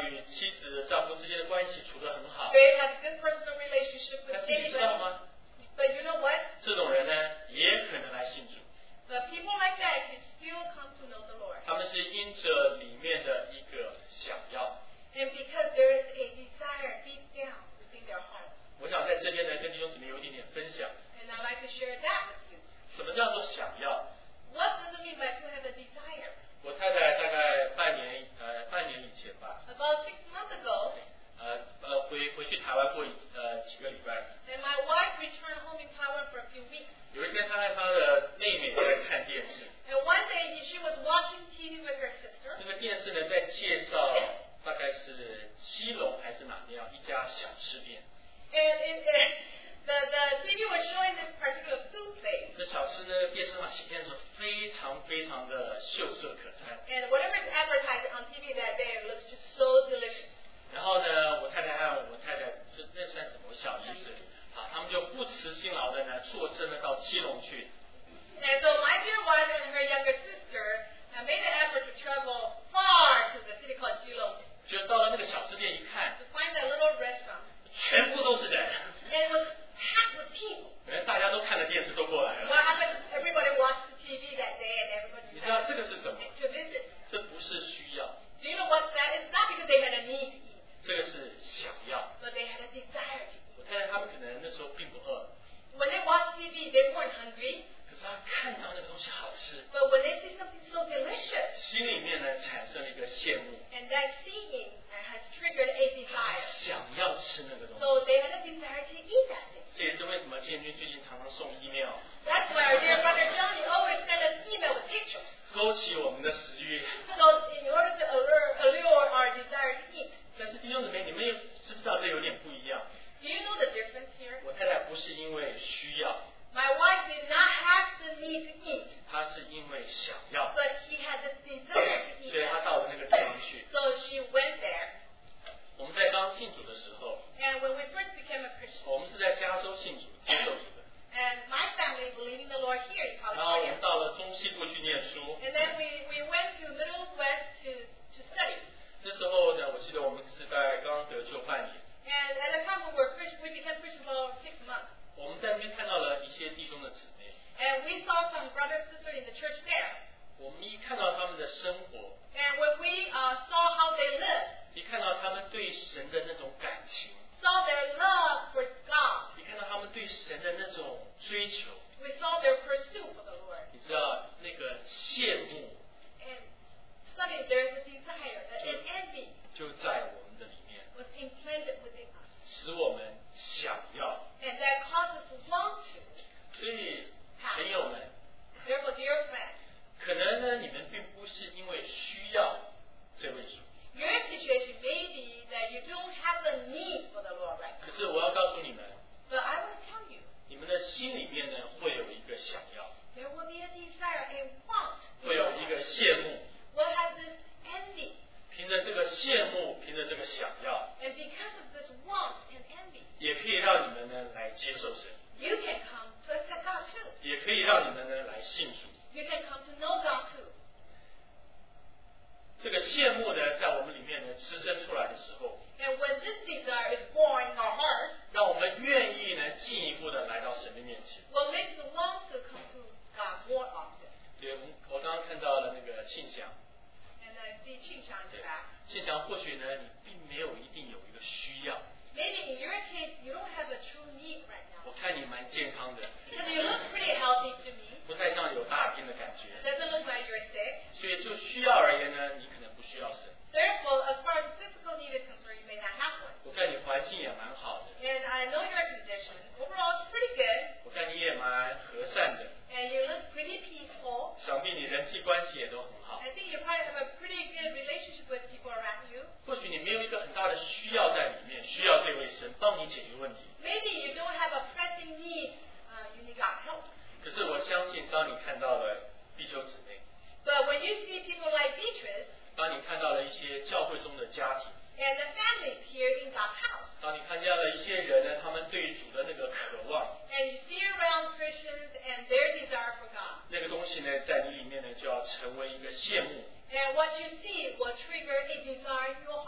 与妻子、丈夫之间的关系处得很好。 They have a good personal relationship 但 with 是你知道 anybody. 吗？ But you know what? 这种人呢，也可能来信主。 The people like that can still come to know the Lord. 他们是因着里面的一个想要。 And because there is a desire deep down within their hearts. 我想在这边呢，跟弟兄姊妹有一点点分享。 And I'd like to share that with you. 什么叫做想要？ What does it mean by to have a desire? 我太太大概半年呃半年以前吧， About six months ago, 呃呃回回去台湾过一呃几个礼拜。 and my wife returned home in Taiwan for a few weeks. 有一天，她和她的妹妹在看电视， And one day she was watching T V with her sister. 那个电视呢在介绍大概是基隆还是哪样一家小吃店。 And it, it, the, the T V was showing this particular food place. 这小吃呢电视上显现的时候非常非常的秀色可餐。 And whatever is advertised on T V that day, it looks just so delicious. 然后呢，我太太和我太太，就那算什么？我小姨子啊，他们就不辞辛劳的呢，坐车呢到基隆去。 And so my dear wife and her younger sister uh, made an effort to travel far to the city called Geelong 就到了那个小吃店一看， to find a little restaurant. 全部都是人， And it was packed with people. 原来大家都看着电视都过来 What 了。 happened? Everybody watched the T V that day, and everybody 你知道这个是什么？ to visit. 这不是需要， Do you know what that is? Not because they had a need to eat, 这个是想要。 but they had a desire to eat. 我太太他们可能那时候并不饿， When they watched T V, they weren't hungry, 可是他看到那个东西好吃， but when they see something so delicious, 心里面呢产生了一个羡慕， and that seeing has triggered a desire, 想要吃那个东西。 so they had a desire to eat that thing. 这也是为什么建军最近常常送 email， That's why our dear brother Johnny always sent us email with pictures. 勾起我们的食欲。 So in order to allure, allure our desire to eat. 但是弟兄姊妹，你们也知不知道这有点不一样？ Do you know the difference here? 我太太不是因为需要， My wife did not have the need to eat, 她是因为想要， but she had the desire to eat. 所以她到了那个地方去。 So she went there. 我们在刚信主的时候， And when we first became a Christian, 我们是在加州信主接受主的， and my family believing the Lord here in 然后我 California. 们到了中西部去念书。 And then we, we went to Middle West to, to study. 那时候呢，我记得我们是在刚得救半年， And at the time we were Christian, we became Christian for about six months. 我们在那边看到了一些弟兄的姊妹， And we saw some brothers and sisters in the church there. 我们一看到他们的生活， And when we uh, saw how they lived, 一看到他们对神的那种感情， saw their love for God, 一看到他们对神的那种追求， we saw their pursuit for the Lord. 你知道那个羡慕 And suddenly there's a desire, an envy 就在我们的里面， was implanted within us. 使我们想要。 And that caused us to want to. 所以朋友们， Therefore, dear friends, 可能呢你们并不是因为需要这位主， your situation may be that you don't have a need for the Lord right now. 可是我要告诉你们， But I will tell you, 你们的心里面呢会有一个想要， there will be a desire, a want. 会有一个羡慕， Will have this envy. 凭着这个羡慕，凭着这个想要， And because of this want and envy, 也可以让你们呢来接受神， you can come to accept God too. 也可以让你们呢来信主。 You can come to know God too. 这个羡慕呢，在我们里面呢滋生出来的时候， And when this desire is born in our heart, 让我们愿意呢进一步的来到神的面前。 what makes us want to come to God more often. 对，我我刚刚看到了那个庆祥， And I see Chinchan in the back. 庆祥或许呢你并没有一定有一个需要， Maybe in your case, you don't have a true need right 我 now. 看你蛮健康的， Because you look pretty healthy to me. 不太像有大病的感觉， Doesn't look like you're sick. 所以就需要而言呢，你可能不需要神。 Therefore, as far as physical need is concerned, you may not have one. 我看你环境也蛮好的， And I know your condition. Overall, it's pretty good. 我看你也蛮和善的， And you look pretty peaceful. 想必你人际关系也都很好。 I think you probably have a pretty good relationship with people around you. 或许你没有一个很大的需要在里面，需要这位神帮你解决问题。 Maybe you don't have a pressing need. Uh, you need God help. 可是我相信，当你看到了弟兄姊妹， But when you see people like Beatrice 当你看到了一些教会中的家庭， and the families here in God's house, 当你看见了一些人呢，他们对主的那个渴望， and you see around Christians and their desire for God, 那个东西呢，在你里面呢，就要成为一个羡慕。 and what you see will trigger a desire in your heart. 你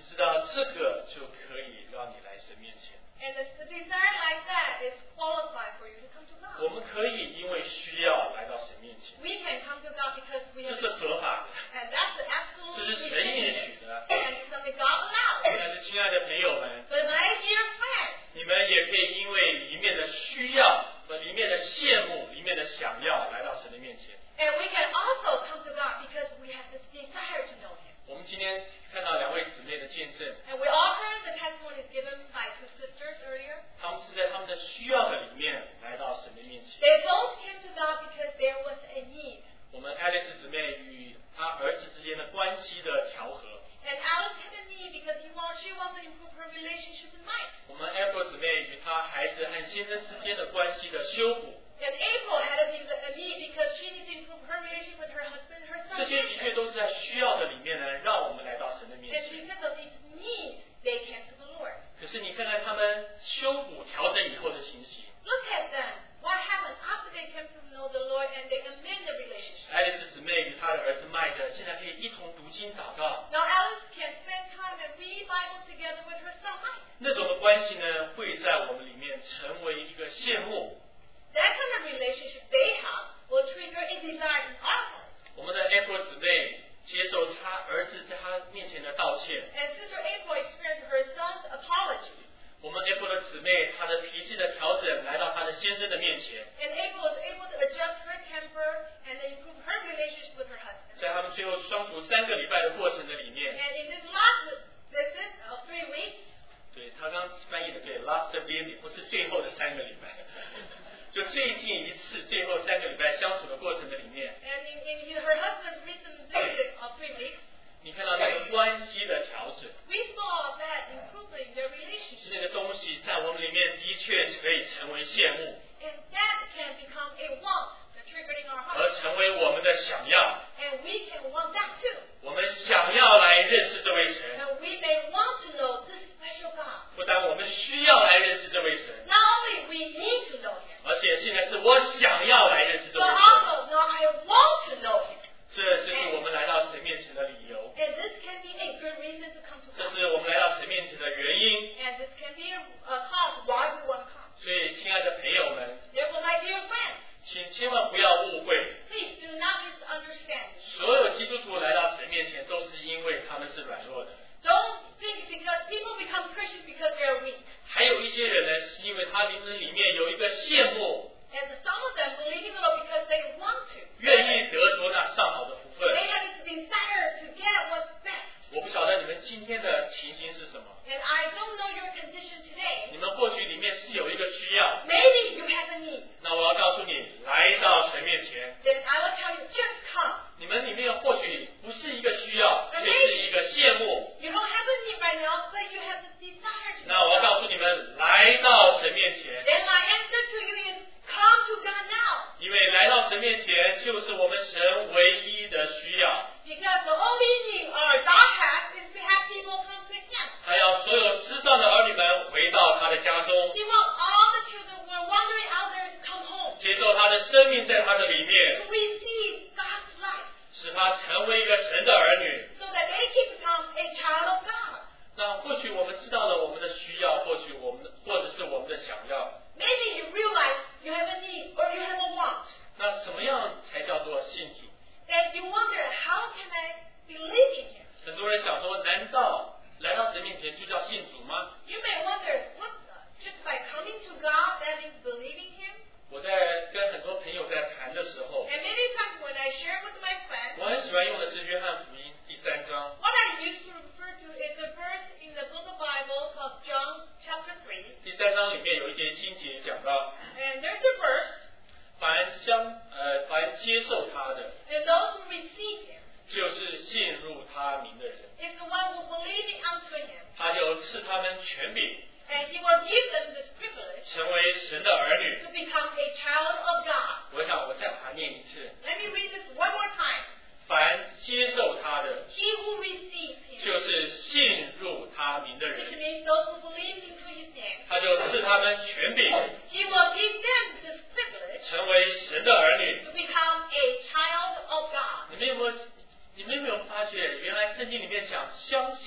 你知道这个就可以让你来神面前。 And the desire like that is qualified for you to come to God. 我们可以因为需要来到神面前， We can come to God because we 这 have 是合法的， and that's the absolute 这是神允许的。 and it's something God allows. 但是，亲爱的朋友们， But my dear friends, 你们也可以因为里面的需要和里面的羡慕、里面的想要来到神的面前。 and we can also come to God because we have this desire to know Him. 我们今天看到两位姊妹的见证， And we all heard the testimonies given by two sisters earlier. 她们是在她们的需要的里面来到神的面前。 They both came to God because there was a need. 我们爱丽丝姊妹与她儿子之间的关系的调和， And Alice had a need because he want, she wants to improve her relationship with Mike. 我们 April 姊妹与她孩子和先生之间的关系的修补， And April had a need, a need because she needs to improve her relationship with her husband and her 这 son. 些的确都是在需要的里面呢，让我们来到神的面 And 前。 because of these needs, they came to the Lord. 可是你看看他们修补调整以后的情形， Look at them. What happened after they came to know the Lord and they amend the relationship? 爱丽丝姊妹与她的儿子麦克现在可以一同读经祷告， Now Alice can spend time and read Bible together with her son Mike. 那种的关系呢，会在我们里面成为一个羡慕。 That kind of relationship they have will trigger a desire in our hearts. 我们的 April 姊妹接受她儿子在她面前的道歉， And Sister April experienced her son's apology. 我们 April 的姊妹她的脾气的调整来到她的先生的面前， And April was able to adjust her temper and improve her relationship with her husband. 在他们最后相处三个礼拜的过程的里面， And in this last visit of three weeks, 对他刚翻译的对 ，last visit 不是最后的三个礼拜，就最近一次最后三个礼拜相处的过程的里面， and in, in her husband's recent visit of three weeks, 你看到那个关系的调整， we saw that improvement in their relationship. 那个东西在我们里面的确可以成为羡慕， And that can become a want that triggered in our 而 hearts. 成为我们的想要。 And we can want that too. 我们想要来认识这位神， And we may want to know this special God. 不但我们需要来认识这位神， Not only we need to know Him, 而且现在是我想要来认识这 but 位神。 also now I want to know Him. 这就是我们来到神面前的理由， And this can be a good reason to come to 这 God. 是我们来到神面前的原因。 And this can be a, a cause why we want to come. 所以，亲爱的朋友们， Therefore, my dear friends, 请千万不要误会， please do not misunderstand me. 所有基督徒来到神面前，都是因为他们是软弱的。 Don't think because people become Christians because they're weak. 还有一些人呢，是因为他灵魂里面有一个羡慕， And some of them believe in the Lord because they want to. 愿意得着那上好的福分。 They have this desire to get what's best. 我不晓得你们今天的情形是什么， And I don't know your condition today. 你们或许里面是有一个需要， Maybe you have a need. 那我要告诉你，来到神面前， Then I will tell you, just come. 你们里面或许不是一个需要，却是一个羡慕。 You don't have a need right now, but you have the desire to. 那我要告诉你们，来到神面前， Then my answer to you is, come to God now. 因为来到神面前就是我们神唯一的需要。 Because the only need our God has is to have people come to Him. 他要所有世上的儿女们回到他的家中， He wants all the children who are wandering out there to come home. 接受他的生命在他的里面， To receive God's life. 使他成为一个神的儿女。 So that they can become a child of God. 那或许我们知道了我们的需要，或许我们或者是我们的想要。 Maybe you realize you have a need or you have a want. 那什么样才叫做信主？ And you wonder, how can I believe in Him? 很多人想说，难道来到神面前就叫信主吗？ You may wonder, what, just by coming to God, that is believing Him? 我在跟很多朋友在谈的时候， And many times when I share with my friends, 我很喜欢用的是约翰福音第三章。 what I used to refer to is a verse in the book of Bible of John chapter three. 第三章里面有一节经节讲到， And there's a verse, 凡相呃凡接受他的， and those who receive Him 就是信入他名的人， is the one who believing unto Him. 他就赐他们权柄， And He will give them this privilege 成为神的儿女。 to become a child of God. 我想我再把它念一次， Let me read this one more time. 凡接受他的， He who receives Him, 就是信入他名的 which 人， means those who believe into His name. 他就赐他们权柄， He will give them this privilege 成为神的儿女。 to become a child of God. 你们有没有？你们有没有发觉，原来圣经里面讲相信、信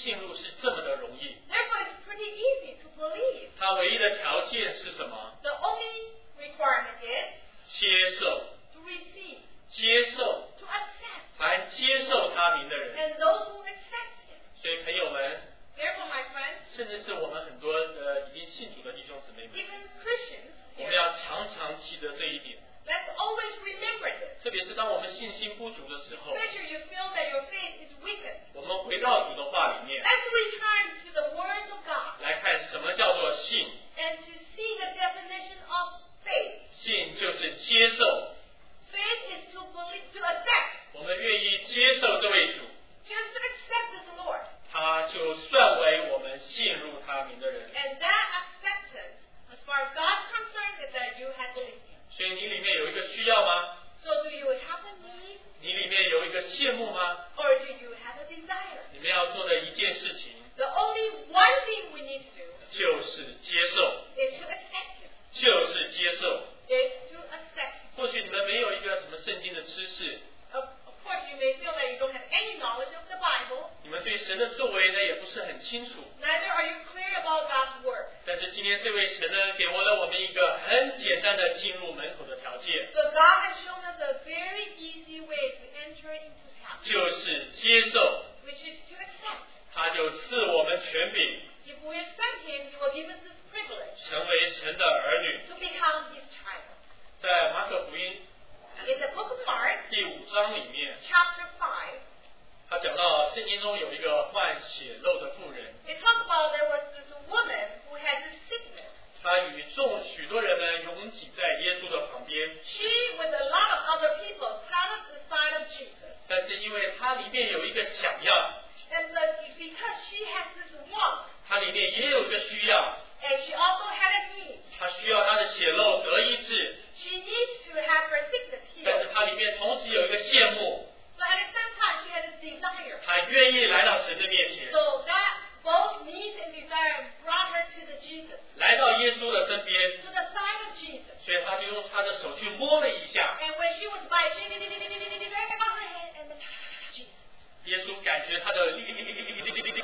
信入是这么的容易。 Therefore, it's pretty easy to believe. 它唯一的条件是什么？ The only requirement is 接受， to receive, 接受， to accept. 凡接受他名的人。 And those who accept Him. 所以朋友们， Therefore, my friends, 甚至是我们很多呃已经信主的弟兄姊妹们， even Christians, 我们要常常记得这一点。 let's always remember this. 特别是当我们信心不足的时候， Especially you feel that your faith is weakened. 我们回到主的话里面 Let's return to the words of God 来看什么叫做信。 and to see the definition of faith. 信就是接受， Faith is to believe, to accept. 我们愿意接受这位主， Just to accept this Lord. 他就算为我们信入他名的人。 And that acceptance, as far as God's concerned, is that you have believed Him. 所以你里面有一个需要吗？ So do you have a need 你里面有一个羡慕吗？ or do you have a desire? 你们要做的一件事情 The only one thing we need to do 就是接受， is to accept Him. 就是接受。 Is to accept Him. 或许你们没有一个什么圣经的知识， Of, of course, you may feel that you don't have any knowledge of the Bible. 你们对神的作为呢也不是很清楚。 Neither are you clear about God's Word. 但是今天这位神呢，给我了我们一个很简单的进入门口的条件， So God has shown us a very easy way to enter into His house, 就是接受， which is to accept. 他就赐我们权柄， If we accept Him, He will give us this privilege 成为神的儿女。 to become His child. 在马可福音 In the book of Mark, 第五章里面， chapter five, 他讲到圣经中有一个患血漏的妇人， it talks about there was this woman who had this sickness. 她与众许多人呢拥挤在耶稣的旁边， She, with a lot of other people, crowded the side of Jesus. 但是因为她里面有一个想要， And the, because she has this want, 她里面也有一个需要， and she also had a need, 她需要她的血漏得医治， she needs to have her sickness 但 healed. 是她里面同时有一个羡慕， But at the same time, she had a desire. 她愿意来到神的面前， So that both need and desire brought her to the Jesus, 来到耶稣的身边， to the side of Jesus. 所以她就用她的手去摸了一下， And when she was by, she did her hand and then Jesus. 耶稣感觉她的力力力力力力力力力，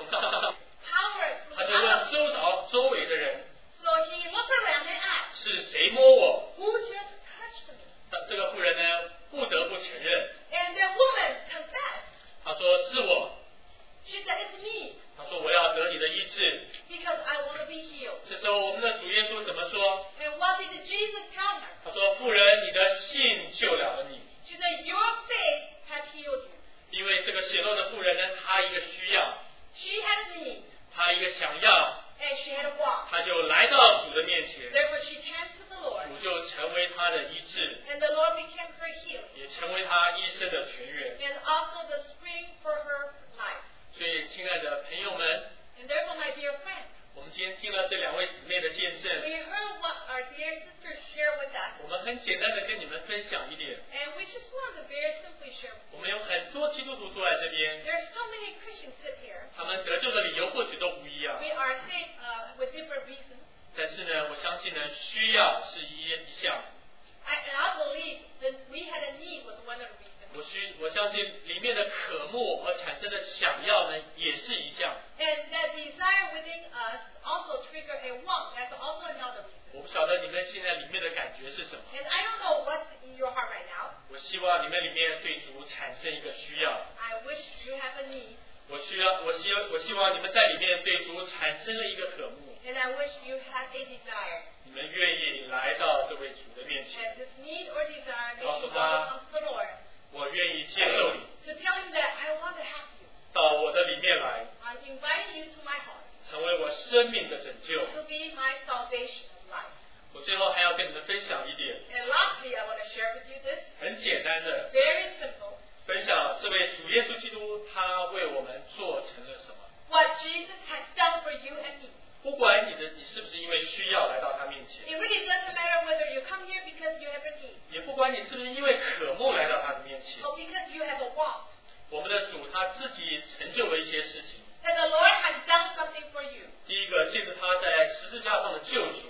Power 他 through 就 the 问 power. 周遭周围的人 So he looked around and asked, 是谁摸我？ who just touched me? 但这个妇人呢不得不承认， And the woman confessed. 她说是我， She said, it's me, 她说我要得你的医治。 because I want to be healed. 这时候我们的主耶稣怎么说？ And what did Jesus tell her? 他说妇人，你的信救了了你。 She said, your faith has healed you. 因为这个血漏的妇人呢，她一个需要， She had a need, 她一个想要， and she had a want. 她就来到主的面前， Therefore, she came to the Lord, 主就成为她的医治， and the Lord became her healing, 也成为她一生的泉源。 and also the spring for her life. 所以，亲爱的朋友们， And therefore, my dear friend, 我们今天听了这两位姊妹的见证， we heard what our dear sisters share with us, 我们很简单的跟你们分享一点。 and we just want to very simply share. 我们有很多基督徒坐在这边， There's so many Christians sit here. 他们得救的理由或许都不一样， We are saved uh, with different reasons. 但是呢，我相信呢，需要是一一项。 I, and I believe that we had a need was one of the reasons. 我需我相信里面的渴慕而产生的想要呢，也是一项。 And that desire within us also trigger a want. That's also another reason. 我不晓得你们现在里面的感觉是什么。 And I don't know what's in your heart right now. 我希望你们里面对主产生一个需要。 I wish you have a need. 我需要，我希我希望你们在里面对主产生了一个渴慕， And I wish you had a desire. 你们愿意来到这位主的面前， And this need or desire makes you 告诉 want 他 to come to the Lord. 我愿意接受你 To tell him that I want to have you. 到我的里面来， I'm inviting you to my heart. 成为我生命的拯救。 To be my salvation of life. 我最后还要跟你们分享一点 And lastly, I want to share with you this. 很简单的， Very simple. 分享这位主耶稣基督他为我们做成了什么。 What Jesus has done for you and me. 不管你的你是不是因为需要来到他面前， It really doesn't matter whether you come here because you have a need 也不管你是不是因为渴慕来到他的面前， or because you have a want. 我们的主他自己成就了一些事情。 That the Lord has done something for you. 第一个，借着他在十字架上的救赎，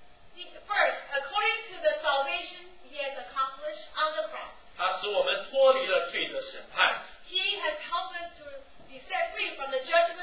First, according to the salvation He has accomplished on the cross, 他使我们脱离了罪的审判， He has helped us to be set free from the judgment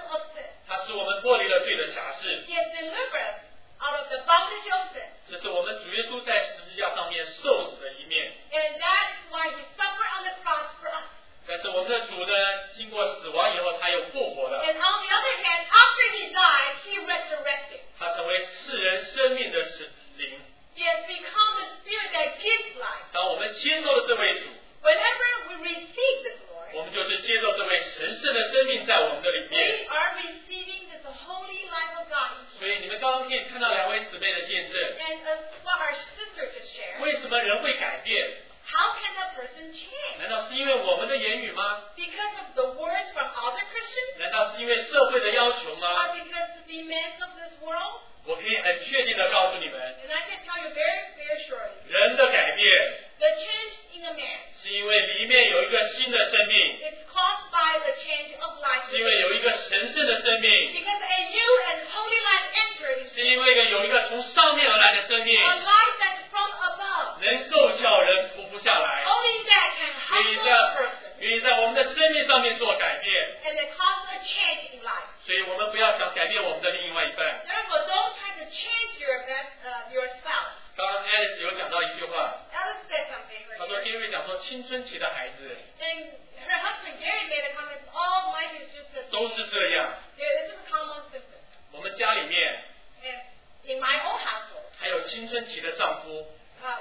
脱离了罪的辖制。 He has delivered us out of the bondage of sin. 这是我们主耶稣在十字架上面受死的一面。 And that is why he suffered on the cross for us. 但是我们的主呢，经过死亡以后，他又复活了。 And on the other hand, after he died, he resurrected. 他成为赐人生命的神灵。 He has become the spirit that gives life. 当我们接受了这位主， Whenever we receive this Lord, 我们就是接受这位神圣的生命在我们的里 we 面。 are receiving this holy life of God. 所以你们刚刚可以看到两位姊妹的见证。 And as what our sister just shared, 为什么人会改变？ how can a person change? 难道是因为我们的言语吗？ Because of the words from other Christians? 难道是因为社会的要求吗？ Or because of the demands of this world? 我可以很确定的告诉你们， And I can tell you very, very surely, 人的改变 the change in a man 是因为里面有一个新的生命， is caused by the change of life. 是因为有一个神圣的生命， Because a new and holy life enters, 是因为有一个从上面而来的生命， a life that's from above. 能够叫人匍匐下来， Only that can 愿意 humble 在 a person 愿意在我们的生命上面做改变。 and then cause a change in life. 所以我们不要想改变我们的另外一半。 Therefore, don't try to change your best, uh, your spouse. 刚刚 Alice 有讲到一句话， Alice said something 她 right 说 here. 因为讲说青春期的孩子 And her husband Gary made a comment, all life is just a 都是这样。 yeah, this is a common symptom. 我们家里面 And in my own household, 还有青春期的丈夫， uh,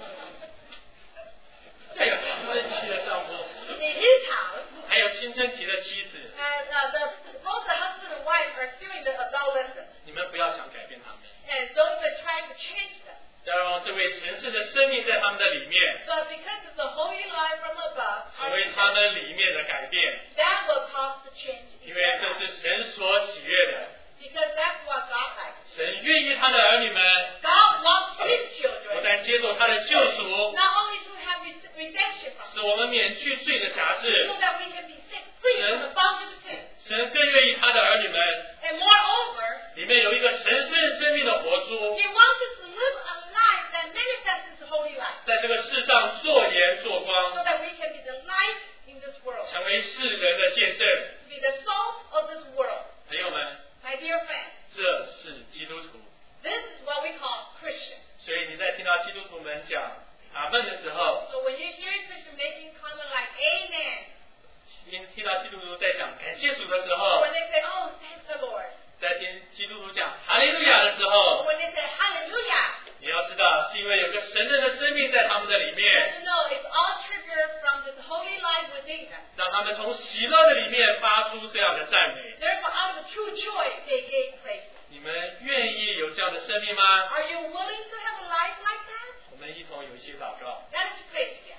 还有青春期的丈夫， in his house, 还有青春期的妻子， and uh, the, both the husband and wife are still in the adolescence. 你们不要想改变他们， And don't even try to change them. 要让这位神圣的生命在他们的里面， But because it's a holy life from above, 成为他们里面的改变， that will cause the change in 因为 their 这 life. 是神所喜悦的。 Because that's what God likes. 神愿意他的儿女们 God loves His 不 children 但接受他的救赎， not only to have re- redemption from 使我们免去罪的辖 so 制， that we can be set free from the bondage of sin. 神更愿意他的儿女们 And moreover, 里面有一个神圣生命的活出， He wants us to live a life that manifests His holy life 在这个世上做盐做 so 光， that we can be the light in this world, 成为世人的见证。 be the salt of this world. 朋友们， My dear friends, 这是基督徒。 this is what we call Christian. 所以你在听到基督徒们讲阿门的时候， So when you hear a Christian making comment like Amen, 听听到基督徒在讲感谢主的时候 when，they say, Oh, thank the Lord, 在听基督徒讲哈利路亚的时候， when they say Hallelujah, 你要知道，是因为有个神圣的生命在他们的里 you 面， have to know it's all triggered from this holy life within them. 让他们从喜乐的里面发出这样的赞美。 Therefore, out of true joy, they gave praise. 你们愿意有这样的生命吗？ Are you willing to have a life like that? 我们一同有一些祷告。 Let us pray together.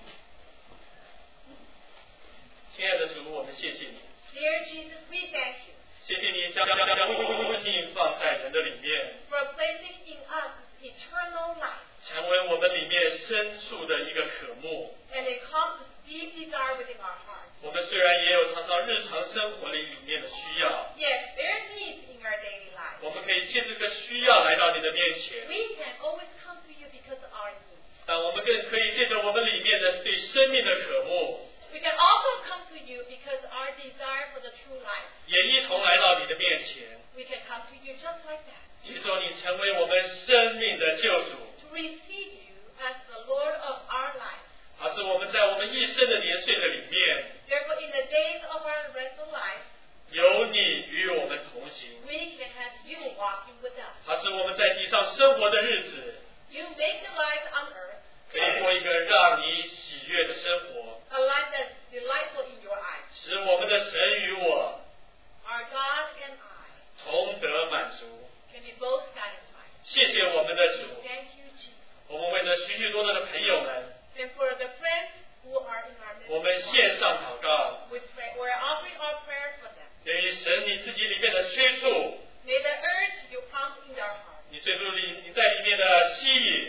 亲爱的主，我们谢谢你， Dear Jesus, we thank you 谢谢你将将将将生命放在人的里面， for placing in us eternal life. 成为我们里面深处的一个渴慕。 And it causes deep desire within our hearts. 我们虽然也有常常日常生活里里面的需要， Yes, there are needs in our daily life. 我们可以借这个需要来到你的面前， We can always come to you because of our needs. 但我们更可以借着我们里面的对生命的渴慕， We can also come to you because our desire for the true life. 也一同来到你的面前， We can come to you just like that. 接受你成为我们生命的救主， To receive you as the Lord of our life. 而是我们在我们一生的年岁的里面， Therefore, in the days of our rest of life, 有你与我们同行， we can have you walking with us. 而是我们在地上生活的日子， You make the life on earth 可以过一个让你喜悦的生活， a life that's delightful in your eyes. 使我们的神与我 Our God and I 同得满足。 can be both satisfied. 谢谢我们的主， Thank you, Jesus. 我们为着许许多多的朋友们， And for the friends who are in our 我们 midst, 献上祷告， we pray, we're offering our prayers for them. 源于神你自己里面的催促， May the urge you prompt in their heart 你最初里你在里面的吸引，